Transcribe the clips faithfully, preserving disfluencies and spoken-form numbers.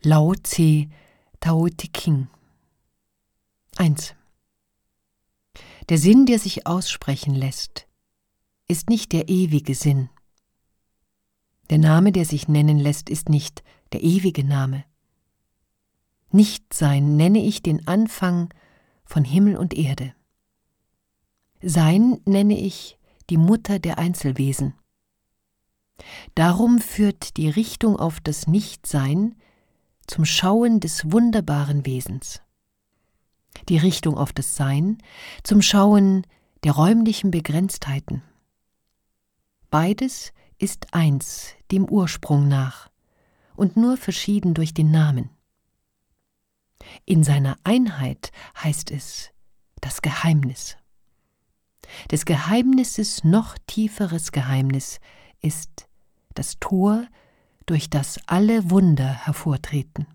Lao Tse, Tao Te Ching. eins. Der Sinn, der sich aussprechen lässt, ist nicht der ewige Sinn. Der Name, der sich nennen lässt, ist nicht der ewige Name. Nichtsein nenne ich den Anfang von Himmel und Erde. Sein nenne ich die Mutter der Einzelwesen. Darum führt die Richtung auf das Nichtsein zum Schauen des wunderbaren Wesens. Die Richtung auf das Sein zum Schauen der räumlichen Begrenztheiten. Beides ist eins dem Ursprung nach und nur verschieden durch den Namen. In seiner Einheit heißt es das Geheimnis. Des Geheimnisses noch tieferes Geheimnis ist das Tor, durch das alle Wunder hervortreten.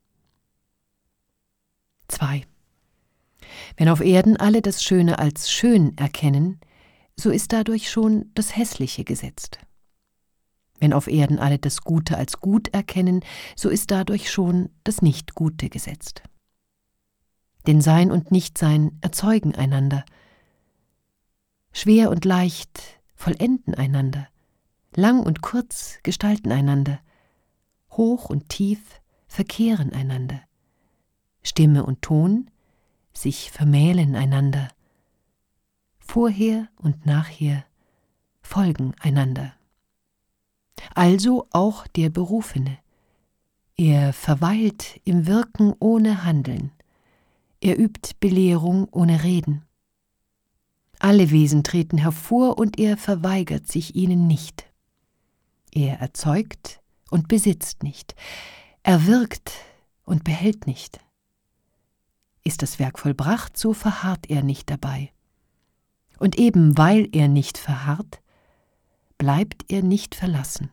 zwei. Wenn auf Erden alle das Schöne als schön erkennen, so ist dadurch schon das Hässliche gesetzt. Wenn auf Erden alle das Gute als gut erkennen, so ist dadurch schon das Nicht-Gute gesetzt. Denn Sein und Nichtsein erzeugen einander. Schwer und leicht vollenden einander. Lang und kurz gestalten einander. Hoch und tief verkehren einander. Stimme und Ton sich vermählen einander. Vorher und nachher folgen einander. Also auch der Berufene. Er verweilt im Wirken ohne Handeln. Er übt Belehrung ohne Reden. Alle Wesen treten hervor und er verweigert sich ihnen nicht. Er erzeugt und besitzt nicht. Er wirkt und behält nicht. Ist das Werk vollbracht, so verharrt er nicht dabei. Und eben weil er nicht verharrt, bleibt er nicht verlassen.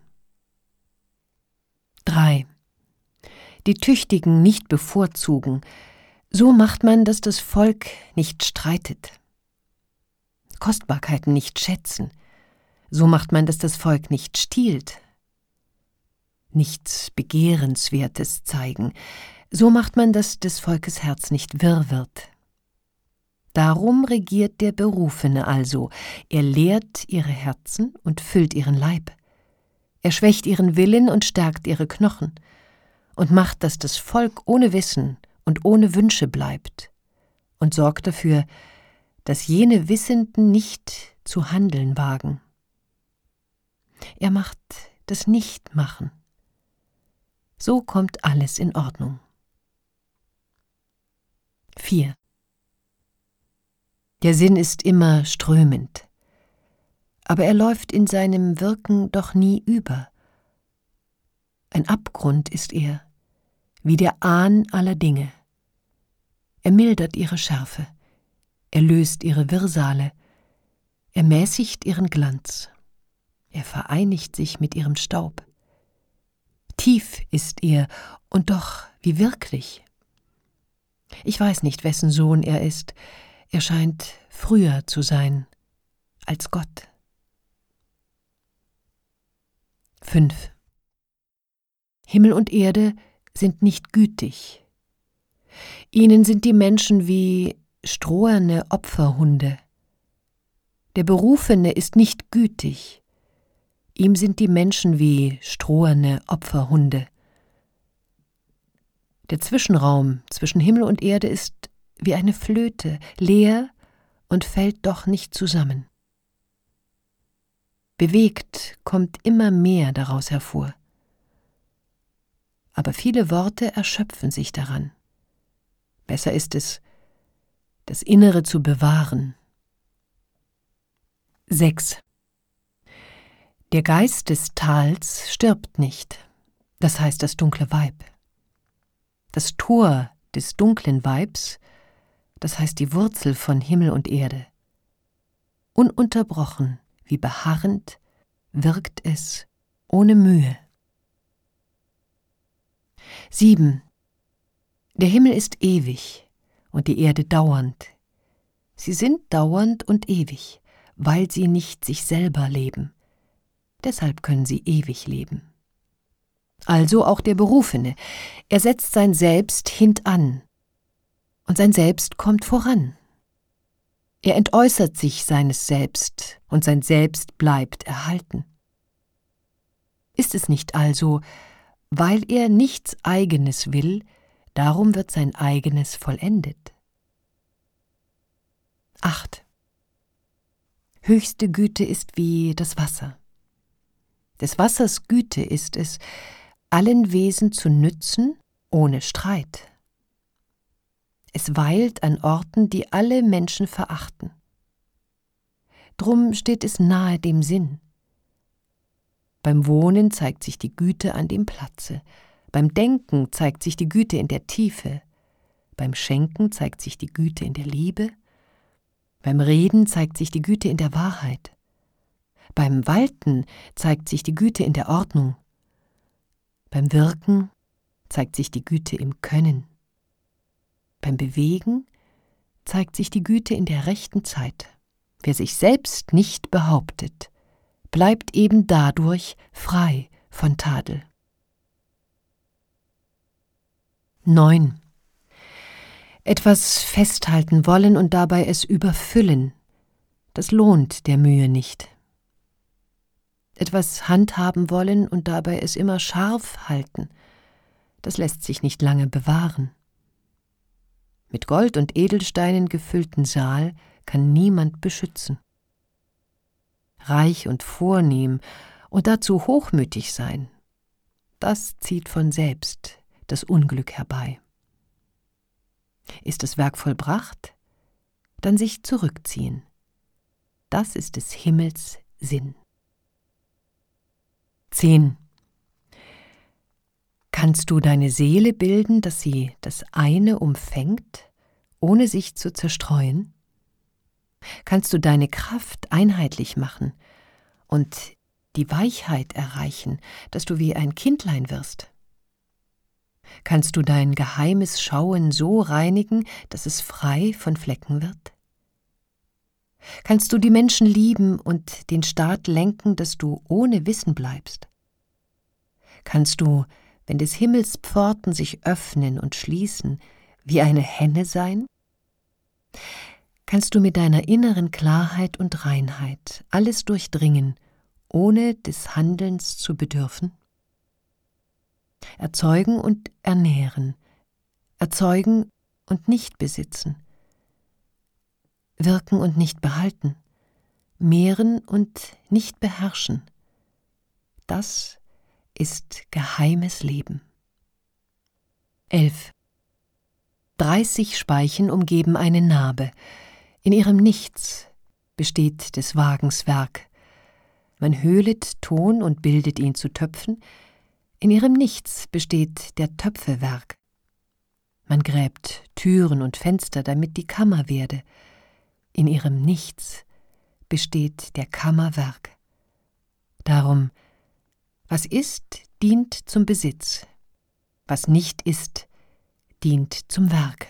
drei. Die Tüchtigen nicht bevorzugen, so macht man, dass das Volk nicht streitet. Kostbarkeiten nicht schätzen, so macht man, dass das Volk nicht stiehlt. Nichts Begehrenswertes zeigen, so macht man, dass des Volkes Herz nicht wirr wird. Darum regiert der Berufene also, er lehrt ihre Herzen und füllt ihren Leib. Er schwächt ihren Willen und stärkt ihre Knochen und macht, dass das Volk ohne Wissen und ohne Wünsche bleibt und sorgt dafür, dass jene Wissenden nicht zu handeln wagen. Er macht das Nichtmachen. So kommt alles in Ordnung. vier. Der Sinn ist immer strömend, aber er läuft in seinem Wirken doch nie über. Ein Abgrund ist er, wie der Ahn aller Dinge. Er mildert ihre Schärfe, er löst ihre Wirrsale, er mäßigt ihren Glanz, er vereinigt sich mit ihrem Staub. Tief ist er und doch wie wirklich. Ich weiß nicht, wessen Sohn er ist, er scheint früher zu sein als Gott. fünf. Himmel und Erde sind nicht gütig. Ihnen sind die Menschen wie stroherne Opferhunde. Der Berufene ist nicht gütig. Ihm sind die Menschen wie stroherne Opferhunde. Der Zwischenraum zwischen Himmel und Erde ist wie eine Flöte, leer und fällt doch nicht zusammen. Bewegt kommt immer mehr daraus hervor. Aber viele Worte erschöpfen sich daran. Besser ist es, das Innere zu bewahren. sechs. Der Geist des Tals stirbt nicht, das heißt das dunkle Weib. Das Tor des dunklen Weibs, das heißt die Wurzel von Himmel und Erde. Ununterbrochen, wie beharrend, wirkt es ohne Mühe. sieben. Der Himmel ist ewig und die Erde dauernd. Sie sind dauernd und ewig, weil sie nicht sich selber leben. Deshalb können sie ewig leben. Also auch der Berufene. Er setzt sein Selbst hintan. Und sein Selbst kommt voran. Er entäußert sich seines Selbst, und sein Selbst bleibt erhalten. Ist es nicht also, weil er nichts Eigenes will, darum wird sein Eigenes vollendet? acht. Höchste Güte ist wie das Wasser. Des Wassers Güte ist es, allen Wesen zu nützen, ohne Streit. Es weilt an Orten, die alle Menschen verachten. Drum steht es nahe dem Sinn. Beim Wohnen zeigt sich die Güte an dem Platze, beim Denken zeigt sich die Güte in der Tiefe, beim Schenken zeigt sich die Güte in der Liebe, beim Reden zeigt sich die Güte in der Wahrheit, beim Walten zeigt sich die Güte in der Ordnung, beim Wirken zeigt sich die Güte im Können. Beim Bewegen zeigt sich die Güte in der rechten Zeit. Wer sich selbst nicht behauptet, bleibt eben dadurch frei von Tadel. neun. Etwas festhalten wollen und dabei es überfüllen, das lohnt der Mühe nicht. Etwas handhaben wollen und dabei es immer scharf halten, das lässt sich nicht lange bewahren. Mit Gold und Edelsteinen gefüllten Saal kann niemand beschützen. Reich und vornehm und dazu hochmütig sein, das zieht von selbst das Unglück herbei. Ist das Werk vollbracht, dann sich zurückziehen. Das ist des Himmels Sinn. zehn. Kannst du deine Seele bilden, dass sie das eine umfängt, ohne sich zu zerstreuen? Kannst du deine Kraft einheitlich machen und die Weichheit erreichen, dass du wie ein Kindlein wirst? Kannst du dein geheimes Schauen so reinigen, dass es frei von Flecken wird? Kannst du die Menschen lieben und den Staat lenken, dass du ohne Wissen bleibst? Kannst du, wenn des Himmels Pforten sich öffnen und schließen, wie eine Henne sein? Kannst du mit deiner inneren Klarheit und Reinheit alles durchdringen, ohne des Handelns zu bedürfen? Erzeugen und ernähren, erzeugen und nicht besitzen, wirken und nicht behalten, mehren und nicht beherrschen, das ist geheimes Leben. elf. Dreißig Speichen umgeben eine Narbe, in ihrem Nichts besteht des Wagens Werk. Man höhlet Ton und bildet ihn zu Töpfen, in ihrem Nichts besteht der Töpfe Werk. Man gräbt Türen und Fenster, damit die Kammer werde, in ihrem Nichts besteht der Kammer Werk. Darum, was ist, dient zum Besitz, was nicht ist, dient zum Werk.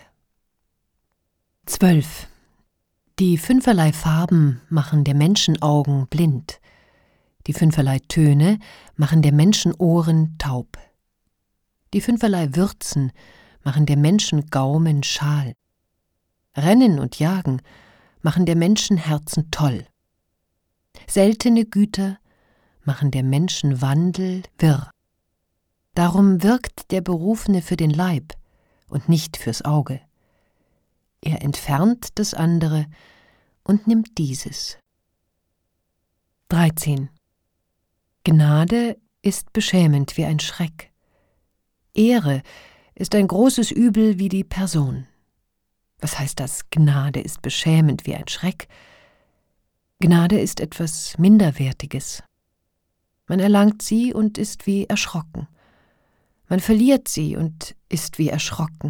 zwölf. Die fünferlei Farben machen der Menschen Augen blind, die fünferlei Töne machen der Menschen Ohren taub, die fünferlei Würzen machen der Menschen Gaumen schal, Rennen und Jagen machen der Menschen Herzen toll, seltene Güter machen der Menschen Wandel wirr. Darum wirkt der Berufene für den Leib und nicht fürs Auge. Er entfernt das andere und nimmt dieses. dreizehn. Gnade ist beschämend wie ein Schreck. Ehre ist ein großes Übel wie die Person. Was heißt das? Gnade ist beschämend wie ein Schreck. Gnade ist etwas Minderwertiges. Man erlangt sie und ist wie erschrocken. Man verliert sie und ist wie erschrocken.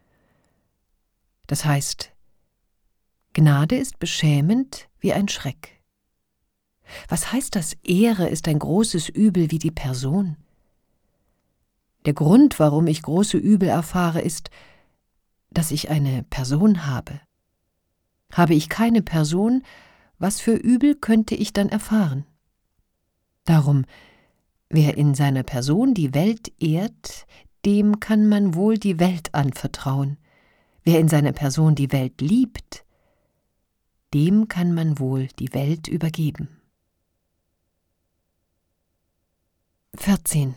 Das heißt, Gnade ist beschämend wie ein Schreck. Was heißt das? Ehre ist ein großes Übel wie die Person. Der Grund, warum ich große Übel erfahre, ist, dass ich eine Person habe. Habe ich keine Person, was für Übel könnte ich dann erfahren? Darum, Wer in seiner Person die Welt ehrt, dem kann man wohl die Welt anvertrauen. Wer in seiner Person die Welt liebt, dem kann man wohl die Welt übergeben. vierzehn.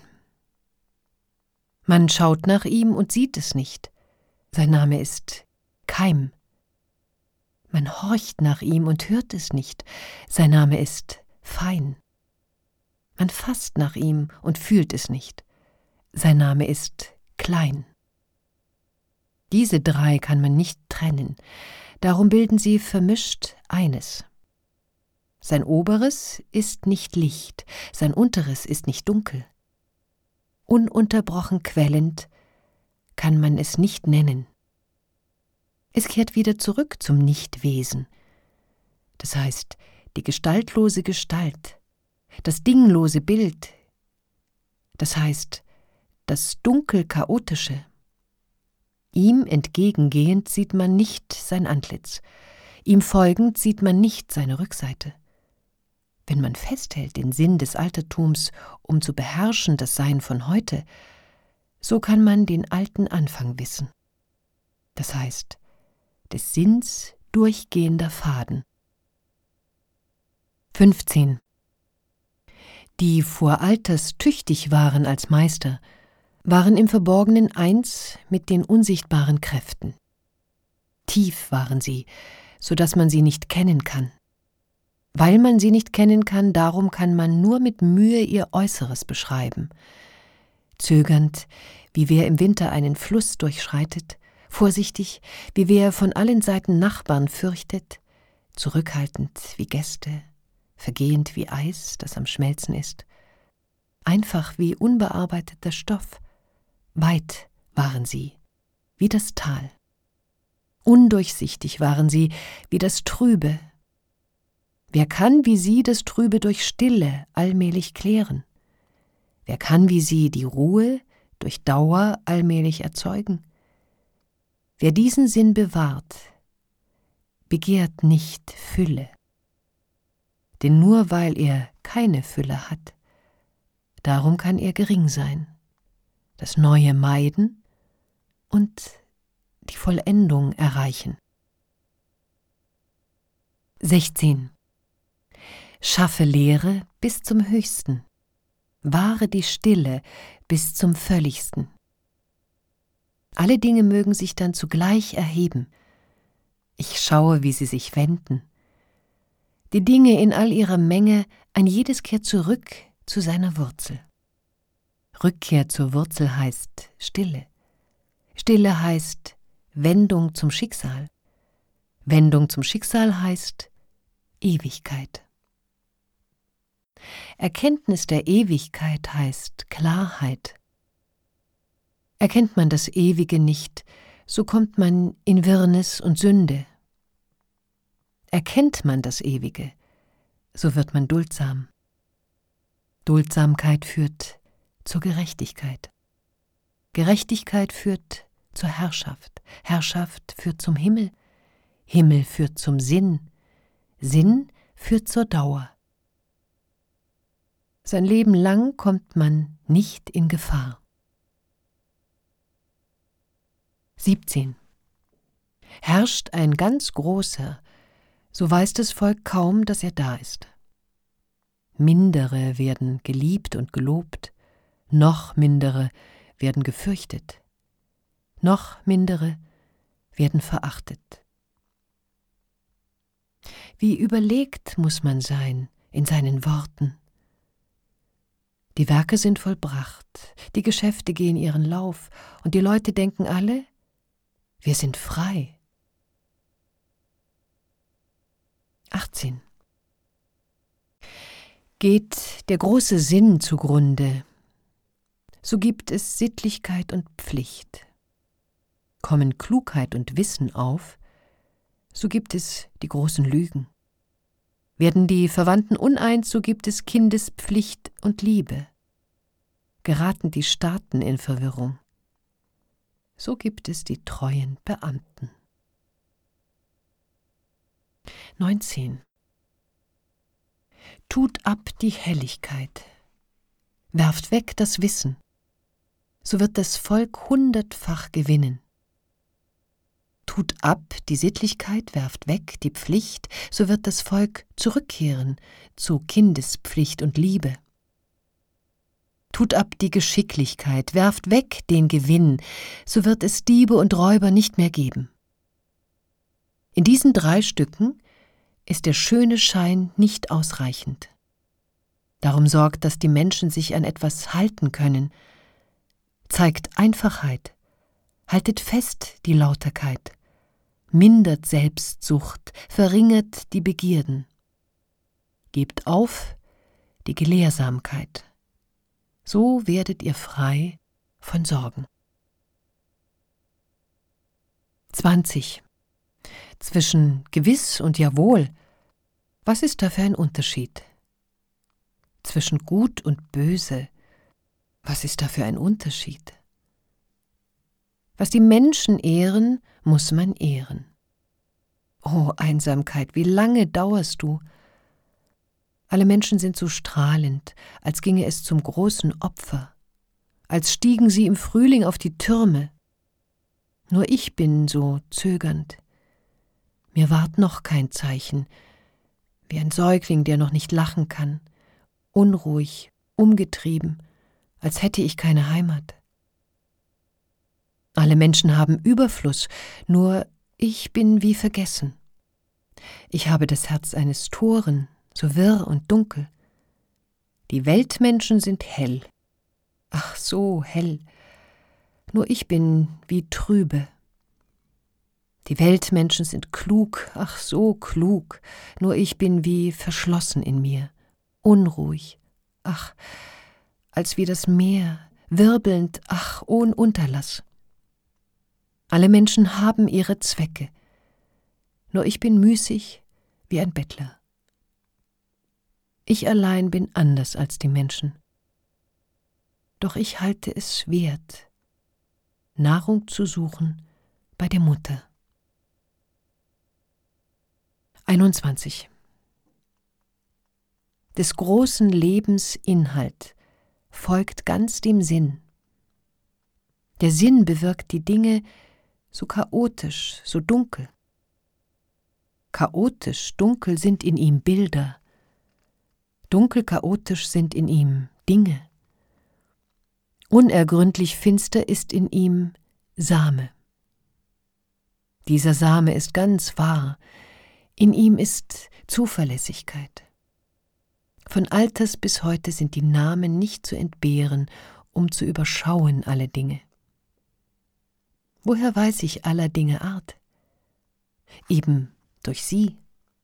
Man schaut nach ihm und sieht es nicht. Sein Name ist Keim. Man horcht nach ihm und hört es nicht. Sein Name ist Fein. Man fasst nach ihm und fühlt es nicht. Sein Name ist Klein. Diese drei kann man nicht trennen, darum bilden sie vermischt eines. Sein Oberes ist nicht Licht, sein Unteres ist nicht dunkel. Ununterbrochen quellend kann man es nicht nennen. Es kehrt wieder zurück zum Nichtwesen, das heißt die gestaltlose Gestalt, das dinglose Bild, das heißt das dunkel-chaotische. Ihm entgegengehend sieht man nicht sein Antlitz, ihm folgend sieht man nicht seine Rückseite. Wenn man festhält den Sinn des Altertums, um zu beherrschen das Sein von heute, so kann man den alten Anfang wissen. Das heißt, des Sinns durchgehender Faden. fünfzehn. Die vor Alters tüchtig waren als Meister, waren im Verborgenen eins mit den unsichtbaren Kräften. Tief waren sie, so dass man sie nicht kennen kann. Weil man sie nicht kennen kann, darum kann man nur mit Mühe ihr Äußeres beschreiben. Zögernd, wie wer im Winter einen Fluss durchschreitet, vorsichtig, wie wer von allen Seiten Nachbarn fürchtet, zurückhaltend wie Gäste, vergehend wie Eis, das am Schmelzen ist, einfach wie unbearbeiteter Stoff. Weit waren sie, wie das Tal. Undurchsichtig waren sie, wie das Trübe. Wer kann wie sie das Trübe durch Stille allmählich klären? Wer kann wie sie die Ruhe durch Dauer allmählich erzeugen? Wer diesen Sinn bewahrt, begehrt nicht Fülle. Denn nur weil er keine Fülle hat, darum kann er gering sein, das Neue meiden und die Vollendung erreichen. sechzehn. Schaffe Lehre bis zum Höchsten, wahre die Stille bis zum Völligsten. Alle Dinge mögen sich dann zugleich erheben. Ich schaue, wie sie sich wenden. Die Dinge in all ihrer Menge, ein jedes kehrt zurück zu seiner Wurzel. Rückkehr zur Wurzel heißt Stille. Stille heißt Wendung zum Schicksal. Wendung zum Schicksal heißt Ewigkeit. Erkenntnis der Ewigkeit heißt Klarheit. Erkennt man das Ewige nicht, so kommt man in Wirrnis und Sünde. Erkennt man das Ewige, so wird man duldsam. Duldsamkeit führt zur Gerechtigkeit. Gerechtigkeit führt zur Herrschaft. Herrschaft führt zum Himmel. Himmel führt zum Sinn. Sinn führt zur Dauer. Sein Leben lang kommt man nicht in Gefahr. siebzehn. Herrscht ein ganz Großer, so weiß das Volk kaum, dass er da ist. Mindere werden geliebt und gelobt, noch mindere werden gefürchtet, noch mindere werden verachtet. Wie überlegt muss man sein in seinen Worten. Die Werke sind vollbracht, die Geschäfte gehen ihren Lauf, und die Leute denken alle, wir sind frei. achtzehn. Geht der große Sinn zugrunde, so gibt es Sittlichkeit und Pflicht. Kommen Klugheit und Wissen auf, so gibt es die großen Lügen. Werden die Verwandten uneins, so gibt es Kindespflicht und Liebe. Geraten die Staaten in Verwirrung, so gibt es die treuen Beamten. neunzehn. Tut ab die Helligkeit, werft weg das Wissen, so wird das Volk hundertfach gewinnen. Tut ab die Sittlichkeit, werft weg die Pflicht, so wird das Volk zurückkehren zu Kindespflicht und Liebe. Tut ab die Geschicklichkeit, werft weg den Gewinn, so wird es Diebe und Räuber nicht mehr geben. In diesen drei Stücken ist der schöne Schein nicht ausreichend. Darum sorgt, dass die Menschen sich an etwas halten können. Zeigt Einfachheit, haltet fest die Lauterkeit, mindert Selbstsucht, verringert die Begierden. Gebt auf die Gelehrsamkeit, so werdet ihr frei von Sorgen. zwanzig. Zwischen gewiss und jawohl, was ist da für ein Unterschied? Zwischen gut und böse, was ist da für ein Unterschied? Was die Menschen ehren, muss man ehren. Oh, Einsamkeit, wie lange dauerst du? Alle Menschen sind so strahlend, als ginge es zum großen Opfer, als stiegen sie im Frühling auf die Türme. Nur ich bin so zögernd. Mir ward noch kein Zeichen, wie ein Säugling, der noch nicht lachen kann, unruhig, umgetrieben, als hätte ich keine Heimat. Alle Menschen haben Überfluss, nur ich bin wie vergessen. Ich habe das Herz eines Toren, so wirr und dunkel. Die Weltmenschen sind hell, ach so hell, nur ich bin wie trübe. Die Weltmenschen sind klug, ach so klug, nur ich bin wie verschlossen in mir, unruhig, ach, als wie das Meer, wirbelnd, ach, ohn Unterlass. Alle Menschen haben ihre Zwecke, nur ich bin müßig wie ein Bettler. Ich allein bin anders als die Menschen, doch ich halte es wert, Nahrung zu suchen bei der Mutter. einundzwanzig. Des großen Lebens Inhalt folgt ganz dem Sinn. Der Sinn bewirkt die Dinge so chaotisch, so dunkel. Chaotisch, dunkel sind in ihm Bilder. Dunkel, chaotisch sind in ihm Dinge. Unergründlich finster ist in ihm Same. Dieser Same ist ganz wahr. In ihm ist Zuverlässigkeit. Von Alters bis heute sind die Namen nicht zu entbehren, um zu überschauen alle Dinge. Woher weiß ich aller Dinge Art? Eben durch sie.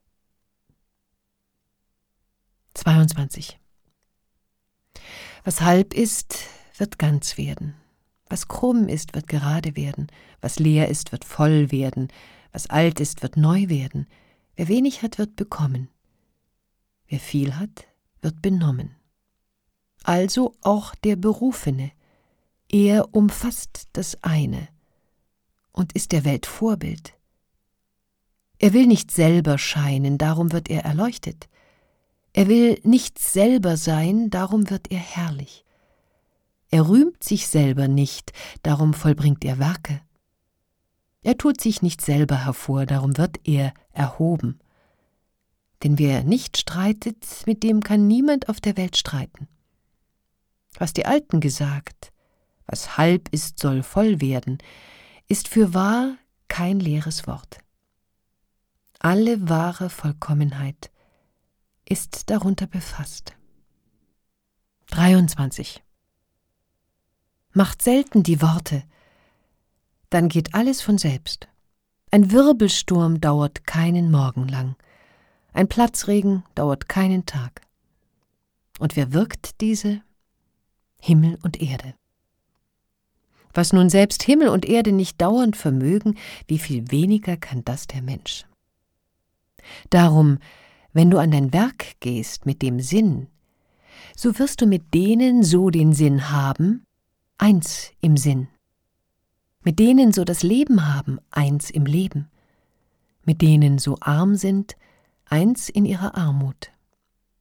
zweiundzwanzig. Was halb ist, wird ganz werden. Was krumm ist, wird gerade werden. Was leer ist, wird voll werden. Was alt ist, wird neu werden. Wer wenig hat, wird bekommen. Wer viel hat, wird benommen. Also auch der Berufene. Er umfasst das eine und ist der Welt Vorbild. Er will nicht selber scheinen, darum wird er erleuchtet. Er will nicht selber sein, darum wird er herrlich. Er rühmt sich selber nicht, darum vollbringt er Werke. Er tut sich nicht selber hervor, darum wird er erhoben. Denn wer nicht streitet, mit dem kann niemand auf der Welt streiten. Was die Alten gesagt, was halb ist, soll voll werden, ist fürwahr kein leeres Wort. Alle wahre Vollkommenheit ist darunter befasst. dreiundzwanzig. Macht selten die Worte, dann geht alles von selbst. Ein Wirbelsturm dauert keinen Morgen lang, ein Platzregen dauert keinen Tag. Und wer wirkt diese? Himmel und Erde. Was nun selbst Himmel und Erde nicht dauernd vermögen, wie viel weniger kann das der Mensch. Darum, wenn du an dein Werk gehst mit dem Sinn, so wirst du mit denen so den Sinn haben, eins im Sinn. Mit denen so das Leben haben, eins im Leben. Mit denen so arm sind, eins in ihrer Armut.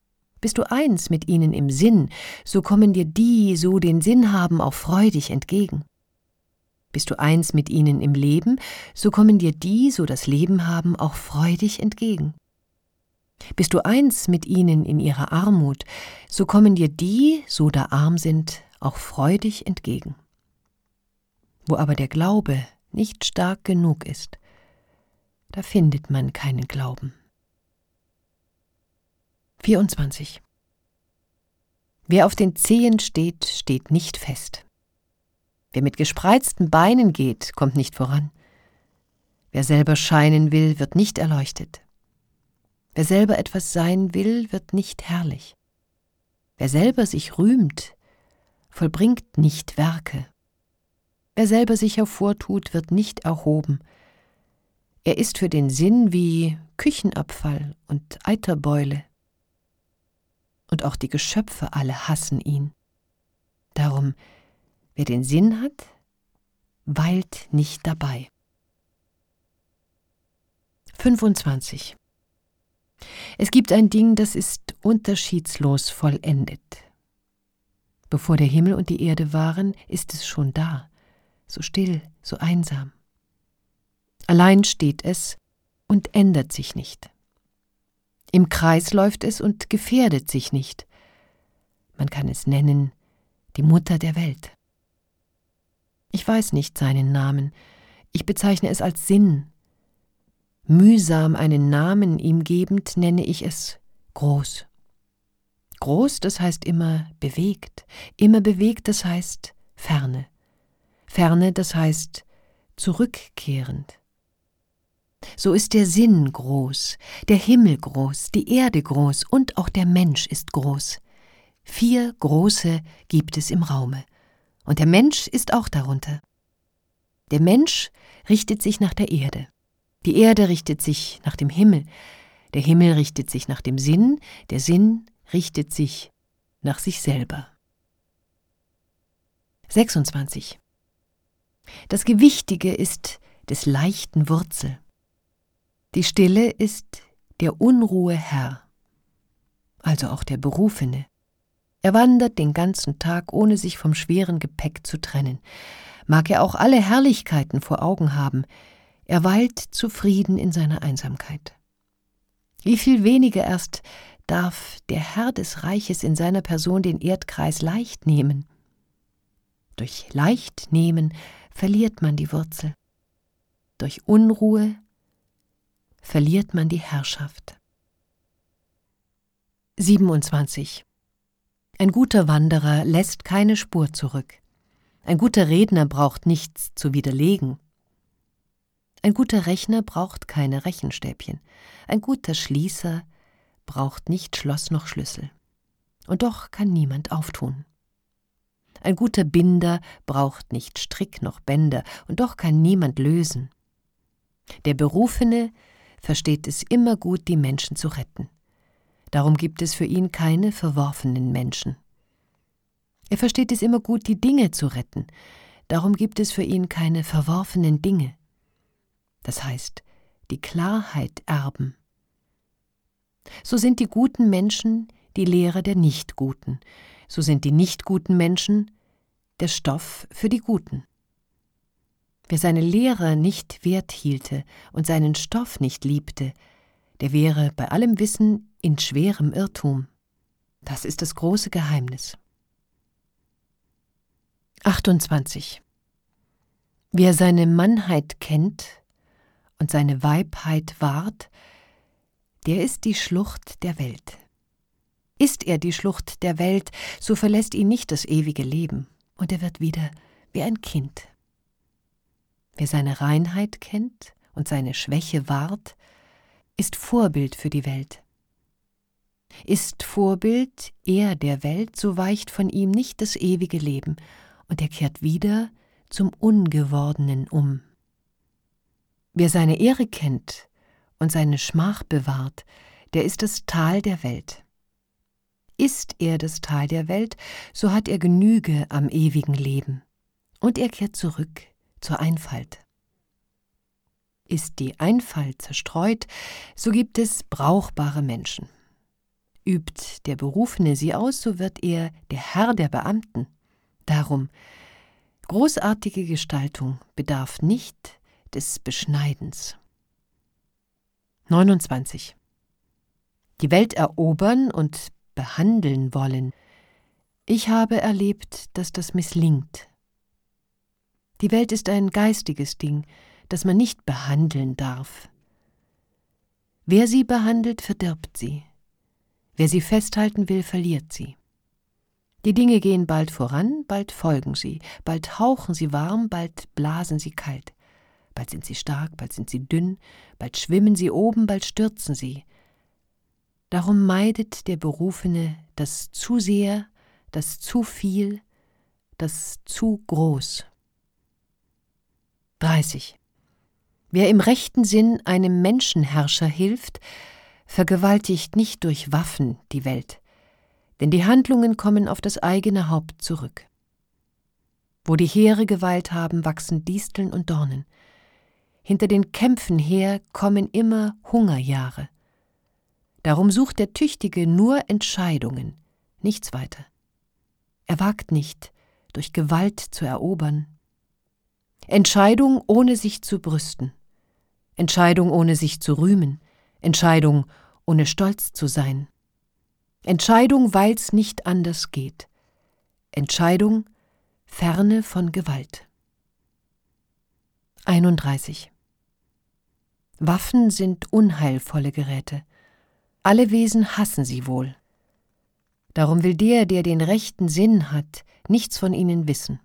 Bist du eins mit ihnen im Sinn, so kommen dir die, so den Sinn haben, auch freudig entgegen. Bist du eins mit ihnen im Leben, so kommen dir die, so das Leben haben, auch freudig entgegen. Bist du eins mit ihnen in ihrer Armut, so kommen dir die, so da arm sind, auch freudig entgegen. Wo aber der Glaube nicht stark genug ist, da findet man keinen Glauben. vierundzwanzig. Wer auf den Zehen steht, steht nicht fest. Wer mit gespreizten Beinen geht, kommt nicht voran. Wer selber scheinen will, wird nicht erleuchtet. Wer selber etwas sein will, wird nicht herrlich. Wer selber sich rühmt, vollbringt nicht Werke. Wer selber sich hervortut, wird nicht erhoben. Er ist für den Sinn wie Küchenabfall und Eiterbeule. Und auch die Geschöpfe alle hassen ihn. Darum, wer den Sinn hat, weilt nicht dabei. fünfundzwanzig. Es gibt ein Ding, das ist unterschiedslos vollendet. Bevor der Himmel und die Erde waren, ist es schon da, so still, so einsam. Allein steht es und ändert sich nicht. Im Kreis läuft es und gefährdet sich nicht. Man kann es nennen, die Mutter der Welt. Ich weiß nicht seinen Namen, ich bezeichne es als Sinn. Mühsam einen Namen ihm gebend, nenne ich es groß. Groß, das heißt immer bewegt, immer bewegt, das heißt ferne. Ferne, das heißt zurückkehrend. So ist der Sinn groß, der Himmel groß, die Erde groß und auch der Mensch ist groß. Vier große gibt es im Raume, und der Mensch ist auch darunter. Der Mensch richtet sich nach der Erde. Die Erde richtet sich nach dem Himmel, der Himmel richtet sich nach dem Sinn, der Sinn richtet sich nach sich selber. sechsundzwanzig. Das Gewichtige ist des leichten Wurzel. Die Stille ist der Unruhe Herr, also auch der Berufene. Er wandert den ganzen Tag, ohne sich vom schweren Gepäck zu trennen. Mag er auch alle Herrlichkeiten vor Augen haben, er weilt zufrieden in seiner Einsamkeit. Wie viel weniger erst darf der Herr des Reiches in seiner Person den Erdkreis leicht nehmen. Durch Leichtnehmen verliert man die Wurzel. Durch Unruhe verliert man die Herrschaft. siebenundzwanzig. Ein guter Wanderer lässt keine Spur zurück. Ein guter Redner braucht nichts zu widerlegen. Ein guter Rechner braucht keine Rechenstäbchen. Ein guter Schließer braucht nicht Schloss noch Schlüssel. Und doch kann niemand auftun. Ein guter Binder braucht nicht Strick noch Bänder, und doch kann niemand lösen. Der Berufene versteht es immer gut, die Menschen zu retten. Darum gibt es für ihn keine verworfenen Menschen. Er versteht es immer gut, die Dinge zu retten. Darum gibt es für ihn keine verworfenen Dinge. Das heißt, die Klarheit erben. So sind die guten Menschen die Lehrer der Nichtguten. So sind die nichtguten Menschen der Stoff für die Guten. Wer seine Lehrer nicht wert hielte und seinen Stoff nicht liebte, der wäre bei allem Wissen in schwerem Irrtum. Das ist das große Geheimnis. achtundzwanzig. Wer seine Mannheit kennt und seine Weibheit wahrt, der ist die Schlucht der Welt. Ist er die Schlucht der Welt, so verlässt ihn nicht das ewige Leben, und er wird wieder wie ein Kind. Wer seine Reinheit kennt und seine Schwäche wahrt, ist Vorbild für die Welt. Ist Vorbild er der Welt, so weicht von ihm nicht das ewige Leben, und er kehrt wieder zum Ungewordenen um. Wer seine Ehre kennt und seine Schmach bewahrt, der ist das Tal der Welt. Ist er das Tal der Welt, so hat er Genüge am ewigen Leben, und er kehrt zurück zur Einfalt. Ist die Einfalt zerstreut, so gibt es brauchbare Menschen. Übt der Berufene sie aus, so wird er der Herr der Beamten. Darum, großartige Gestaltung bedarf nicht des Beschneidens. neunundzwanzig. Die Welt erobern und behandeln wollen. Ich habe erlebt, dass das misslingt. Die Welt ist ein geistiges Ding, das man nicht behandeln darf. Wer sie behandelt, verdirbt sie. Wer sie festhalten will, verliert sie. Die Dinge gehen bald voran, bald folgen sie, bald hauchen sie warm, bald blasen sie kalt. Bald sind sie stark, bald sind sie dünn, bald schwimmen sie oben, bald stürzen sie. Darum meidet der Berufene das zu sehr, das zu viel, das zu groß. dreißig. Wer im rechten Sinn einem Menschenherrscher hilft, vergewaltigt nicht durch Waffen die Welt, denn die Handlungen kommen auf das eigene Haupt zurück. Wo die Heere Gewalt haben, wachsen Disteln und Dornen. Hinter den Kämpfen her kommen immer Hungerjahre. Darum sucht der Tüchtige nur Entscheidungen, nichts weiter. Er wagt nicht, durch Gewalt zu erobern. Entscheidung, ohne sich zu brüsten. Entscheidung, ohne sich zu rühmen. Entscheidung, ohne stolz zu sein. Entscheidung, weil's nicht anders geht. Entscheidung, ferne von Gewalt. einunddreißig. Waffen sind unheilvolle Geräte. Alle Wesen hassen sie wohl. Darum will der, der den rechten Sinn hat, nichts von ihnen wissen.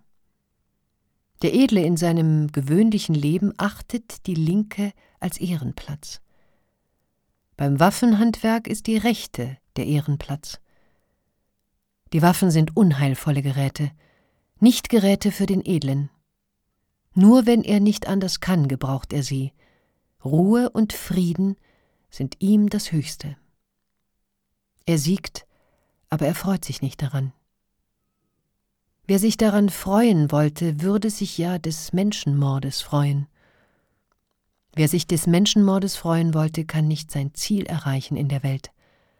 Der Edle in seinem gewöhnlichen Leben achtet die Linke als Ehrenplatz. Beim Waffenhandwerk ist die Rechte der Ehrenplatz. Die Waffen sind unheilvolle Geräte, nicht Geräte für den Edlen. Nur wenn er nicht anders kann, gebraucht er sie. Ruhe und Frieden sind ihm das Höchste. Er siegt, aber er freut sich nicht daran. Wer sich daran freuen wollte, würde sich ja des Menschenmordes freuen. Wer sich des Menschenmordes freuen wollte, kann nicht sein Ziel erreichen in der Welt.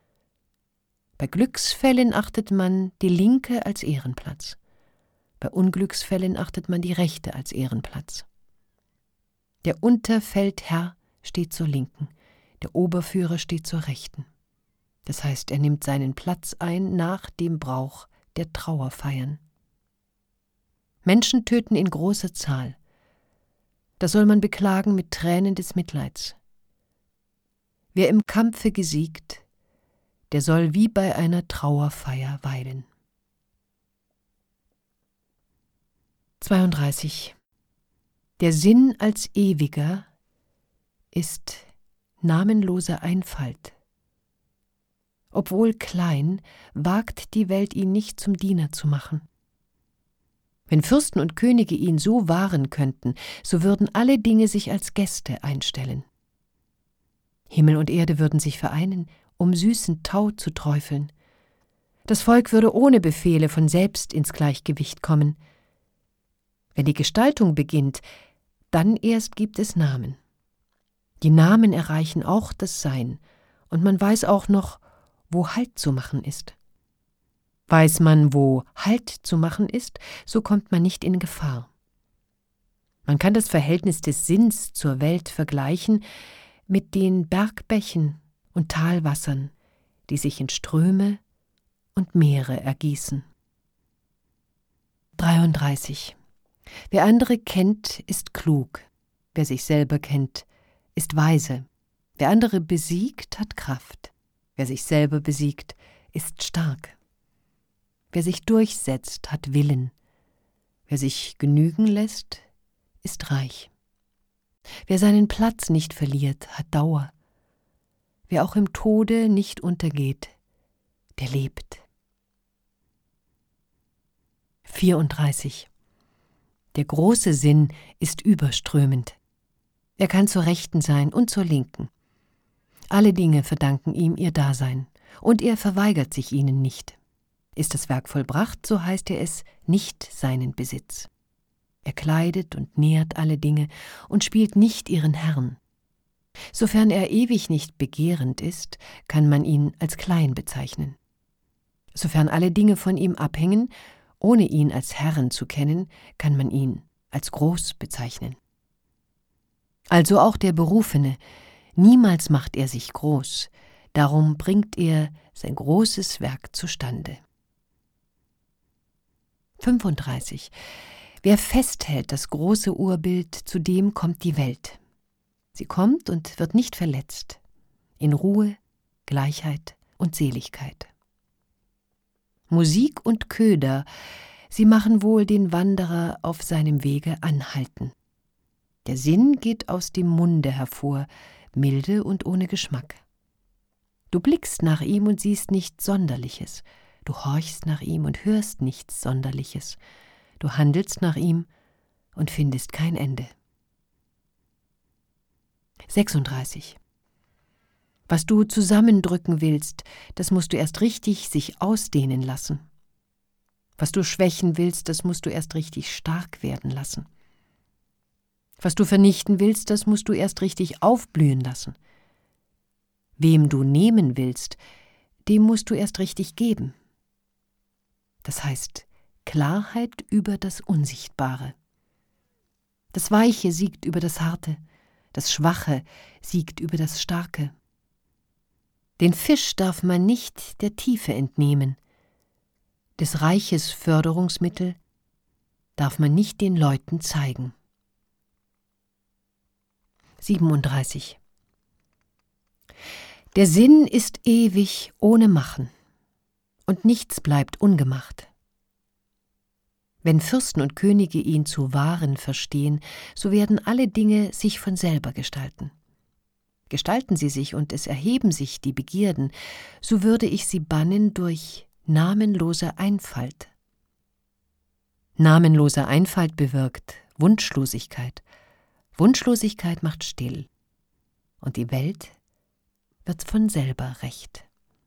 Bei Glücksfällen achtet man die Linke als Ehrenplatz. Bei Unglücksfällen achtet man die Rechte als Ehrenplatz. Der Unterfeldherr steht zur Linken, der Oberführer steht zur Rechten. Das heißt, er nimmt seinen Platz ein nach dem Brauch der Trauerfeiern. Menschen töten in großer Zahl. Das soll man beklagen mit Tränen des Mitleids. Wer im Kampfe gesiegt, der soll wie bei einer Trauerfeier weilen. zweiunddreißig. Der Sinn als Ewiger ist namenlose Einfalt. Obwohl klein, wagt die Welt ihn nicht zum Diener zu machen. Wenn Fürsten und Könige ihn so wahren könnten, so würden alle Dinge sich als Gäste einstellen. Himmel und Erde würden sich vereinen, um süßen Tau zu träufeln. Das Volk würde ohne Befehle von selbst ins Gleichgewicht kommen. Wenn die Gestaltung beginnt, dann erst gibt es Namen. Die Namen erreichen auch das Sein, und man weiß auch noch, wo Halt zu machen ist. Weiß man, wo Halt zu machen ist, so kommt man nicht in Gefahr. Man kann das Verhältnis des Sinns zur Welt vergleichen mit den Bergbächen und Talwassern, die sich in Ströme und Meere ergießen. dreiunddreißig. Wer andere kennt, ist klug. Wer sich selber kennt, ist weise. Wer andere besiegt, hat Kraft. Wer sich selber besiegt, ist stark. Wer sich durchsetzt, hat Willen. Wer sich genügen lässt, ist reich. Wer seinen Platz nicht verliert, hat Dauer. Wer auch im Tode nicht untergeht, der lebt. vierunddreißig. Der große Sinn ist überströmend. Er kann zur Rechten sein und zur Linken. Alle Dinge verdanken ihm ihr Dasein, und er verweigert sich ihnen nicht. Ist das Werk vollbracht, so heißt er es nicht seinen Besitz. Er kleidet und nährt alle Dinge und spielt nicht ihren Herrn. Sofern er ewig nicht begehrend ist, kann man ihn als klein bezeichnen. Sofern alle Dinge von ihm abhängen, ohne ihn als Herrn zu kennen, kann man ihn als groß bezeichnen. Also auch der Berufene, niemals macht er sich groß, darum bringt er sein großes Werk zustande. fünfunddreißig. Wer festhält das große Urbild, zu dem kommt die Welt. Sie kommt und wird nicht verletzt, in Ruhe, Gleichheit und Seligkeit. Musik und Köder, sie machen wohl den Wanderer auf seinem Wege anhalten. Der Sinn geht aus dem Munde hervor, milde und ohne Geschmack. Du blickst nach ihm und siehst nichts Sonderliches, du horchst nach ihm und hörst nichts Sonderliches, du handelst nach ihm und findest kein Ende. sechsunddreißig. Was du zusammendrücken willst, das musst du erst richtig sich ausdehnen lassen. Was du schwächen willst, das musst du erst richtig stark werden lassen. Was du vernichten willst, das musst du erst richtig aufblühen lassen. Wem du nehmen willst, dem musst du erst richtig geben. Das heißt, Klarheit über das Unsichtbare. Das Weiche siegt über das Harte, das Schwache siegt über das Starke. Den Fisch darf man nicht der Tiefe entnehmen. Des Reiches Förderungsmittel darf man nicht den Leuten zeigen. siebenunddreißig. Der Sinn ist ewig ohne Machen, und nichts bleibt ungemacht. Wenn Fürsten und Könige ihn zu wahren verstehen, so werden alle Dinge sich von selber gestalten. Gestalten sie sich und es erheben sich die Begierden, so würde ich sie bannen durch namenlose Einfalt. Namenlose Einfalt bewirkt Wunschlosigkeit. Wunschlosigkeit macht still, und die Welt wird von selber recht.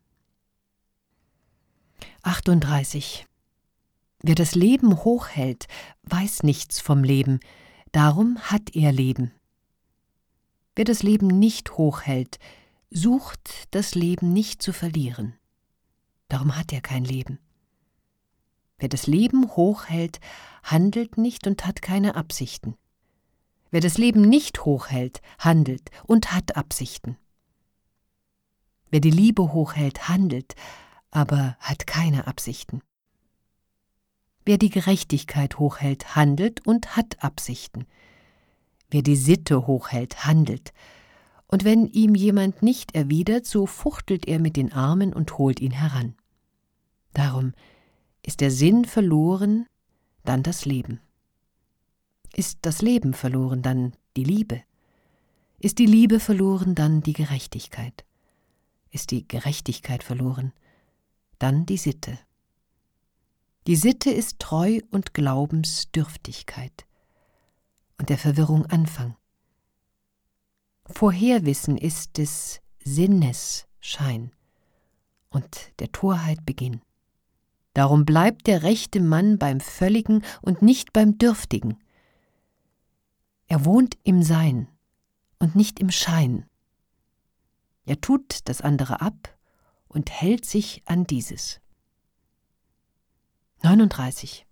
achtunddreißig. Wer das Leben hochhält, weiß nichts vom Leben, darum hat er Leben. Wer das Leben nicht hochhält, sucht das Leben nicht zu verlieren, darum hat er kein Leben. Wer das Leben hochhält, handelt nicht und hat keine Absichten. Wer das Leben nicht hochhält, handelt und hat Absichten. Wer die Liebe hochhält, handelt, aber hat keine Absichten. Wer die Gerechtigkeit hochhält, handelt und hat Absichten. Wer die Sitte hochhält, handelt. Und wenn ihm jemand nicht erwidert, so fuchtelt er mit den Armen und holt ihn heran. Darum ist der Sinn verloren, dann das Leben. Ist das Leben verloren, dann die Liebe. Ist die Liebe verloren, dann die Gerechtigkeit. Ist die Gerechtigkeit verloren, dann die Sitte. Die Sitte ist Treu und Glaubensdürftigkeit und der Verwirrung Anfang. Vorherwissen ist des Sinnes Schein und der Torheit Beginn. Darum bleibt der rechte Mann beim Völligen und nicht beim Dürftigen. Er wohnt im Sein und nicht im Schein. Er tut das andere ab und hält sich an dieses. neununddreißig.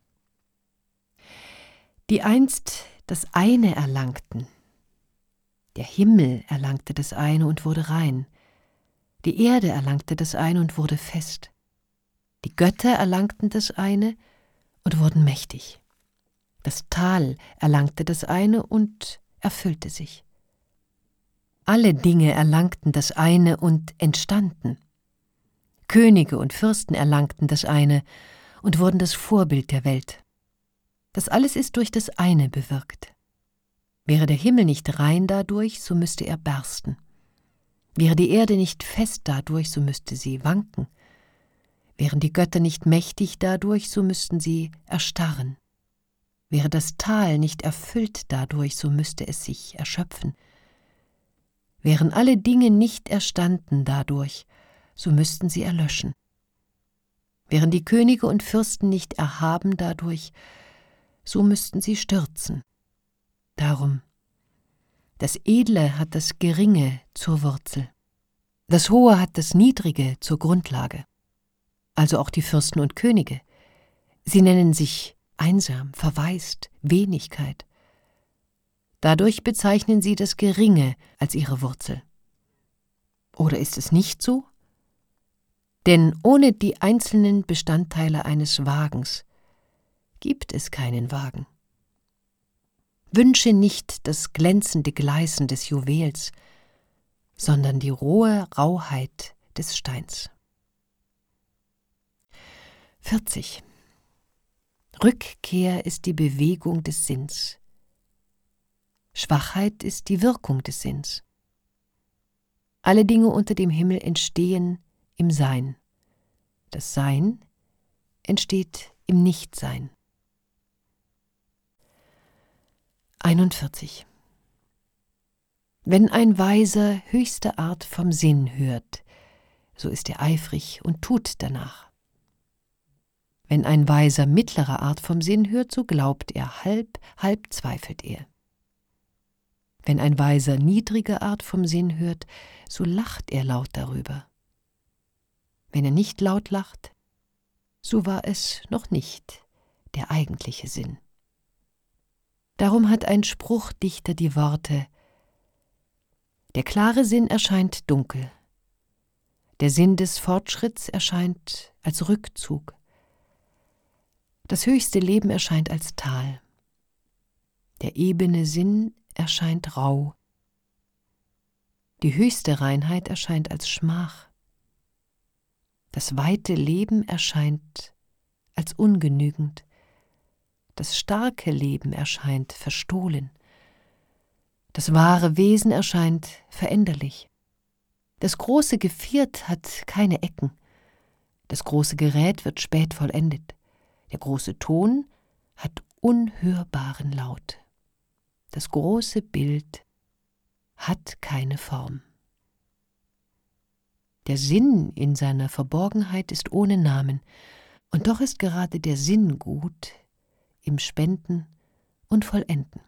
Die einst das eine erlangten, der Himmel erlangte das eine und wurde rein, die Erde erlangte das eine und wurde fest, die Götter erlangten das eine und wurden mächtig, das Tal erlangte das eine und erfüllte sich. Alle Dinge erlangten das eine und entstanden. Könige und Fürsten erlangten das eine und wurden das Vorbild der Welt. Das alles ist durch das eine bewirkt. Wäre der Himmel nicht rein dadurch, so müsste er bersten. Wäre die Erde nicht fest dadurch, so müsste sie wanken. Wären die Götter nicht mächtig dadurch, so müssten sie erstarren. Wäre das Tal nicht erfüllt dadurch, so müsste es sich erschöpfen. Wären alle Dinge nicht erstanden dadurch, so müssten sie erlöschen. Wären die Könige und Fürsten nicht erhaben dadurch, so müssten sie stürzen. Darum Das Edle hat das Geringe zur Wurzel. Das Hohe hat das Niedrige zur Grundlage. Also auch die Fürsten und Könige. Sie nennen sich einsam, verwaist, Wenigkeit. Dadurch bezeichnen sie das Geringe als ihre Wurzel. Oder ist es nicht so? Denn ohne die einzelnen Bestandteile eines Wagens gibt es keinen Wagen. Wünsche nicht das glänzende Gleißen des Juwels, sondern die rohe Rauheit des Steins. vierzig. Rückkehr ist die Bewegung des Sinns. Schwachheit ist die Wirkung des Sinns. Alle Dinge unter dem Himmel entstehen im Sein. Das Sein entsteht im Nichtsein. einundvierzig. Wenn ein Weiser höchste Art vom Sinn hört, so ist er eifrig und tut danach. Wenn ein Weiser mittlerer Art vom Sinn hört, so glaubt er halb, halb zweifelt er. Wenn ein Weiser niedriger Art vom Sinn hört, so lacht er laut darüber. Wenn er nicht laut lacht, so war es noch nicht der eigentliche Sinn. Darum hat ein Spruchdichter die Worte: Der klare Sinn erscheint dunkel, der Sinn des Fortschritts erscheint als Rückzug, das höchste Leben erscheint als Tal, der ebene Sinn erscheint rau, die höchste Reinheit erscheint als Schmach, das weite Leben erscheint als ungenügend, das starke Leben erscheint verstohlen, das wahre Wesen erscheint veränderlich, das große Geviert hat keine Ecken, das große Gerät wird spät vollendet, der große Ton hat unhörbaren Laut, das große Bild hat keine Form. Der Sinn in seiner Verborgenheit ist ohne Namen, und doch ist gerade der Sinn gut im Spenden und Vollenden.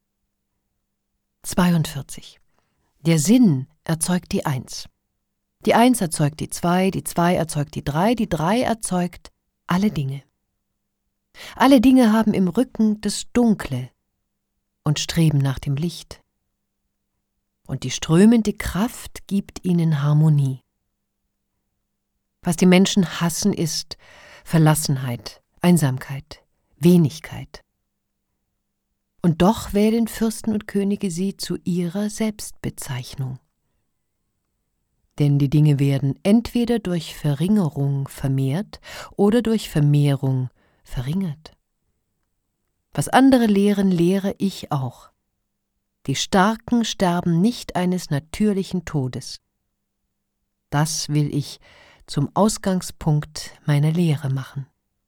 zweiundvierzig. Der Sinn erzeugt die Eins. Die Eins erzeugt die Zwei, die Zwei erzeugt die Drei, die Drei erzeugt alle Dinge. Alle Dinge haben im Rücken das Dunkle und streben nach dem Licht. Und die strömende Kraft gibt ihnen Harmonie. Was die Menschen hassen, ist Verlassenheit, Einsamkeit, Wenigkeit. Und doch wählen Fürsten und Könige sie zu ihrer Selbstbezeichnung. Denn die Dinge werden entweder durch Verringerung vermehrt oder durch Vermehrung verringert. Was andere lehren, lehre ich auch. Die Starken sterben nicht eines natürlichen Todes. Das will ich zum Ausgangspunkt meiner Lehre machen.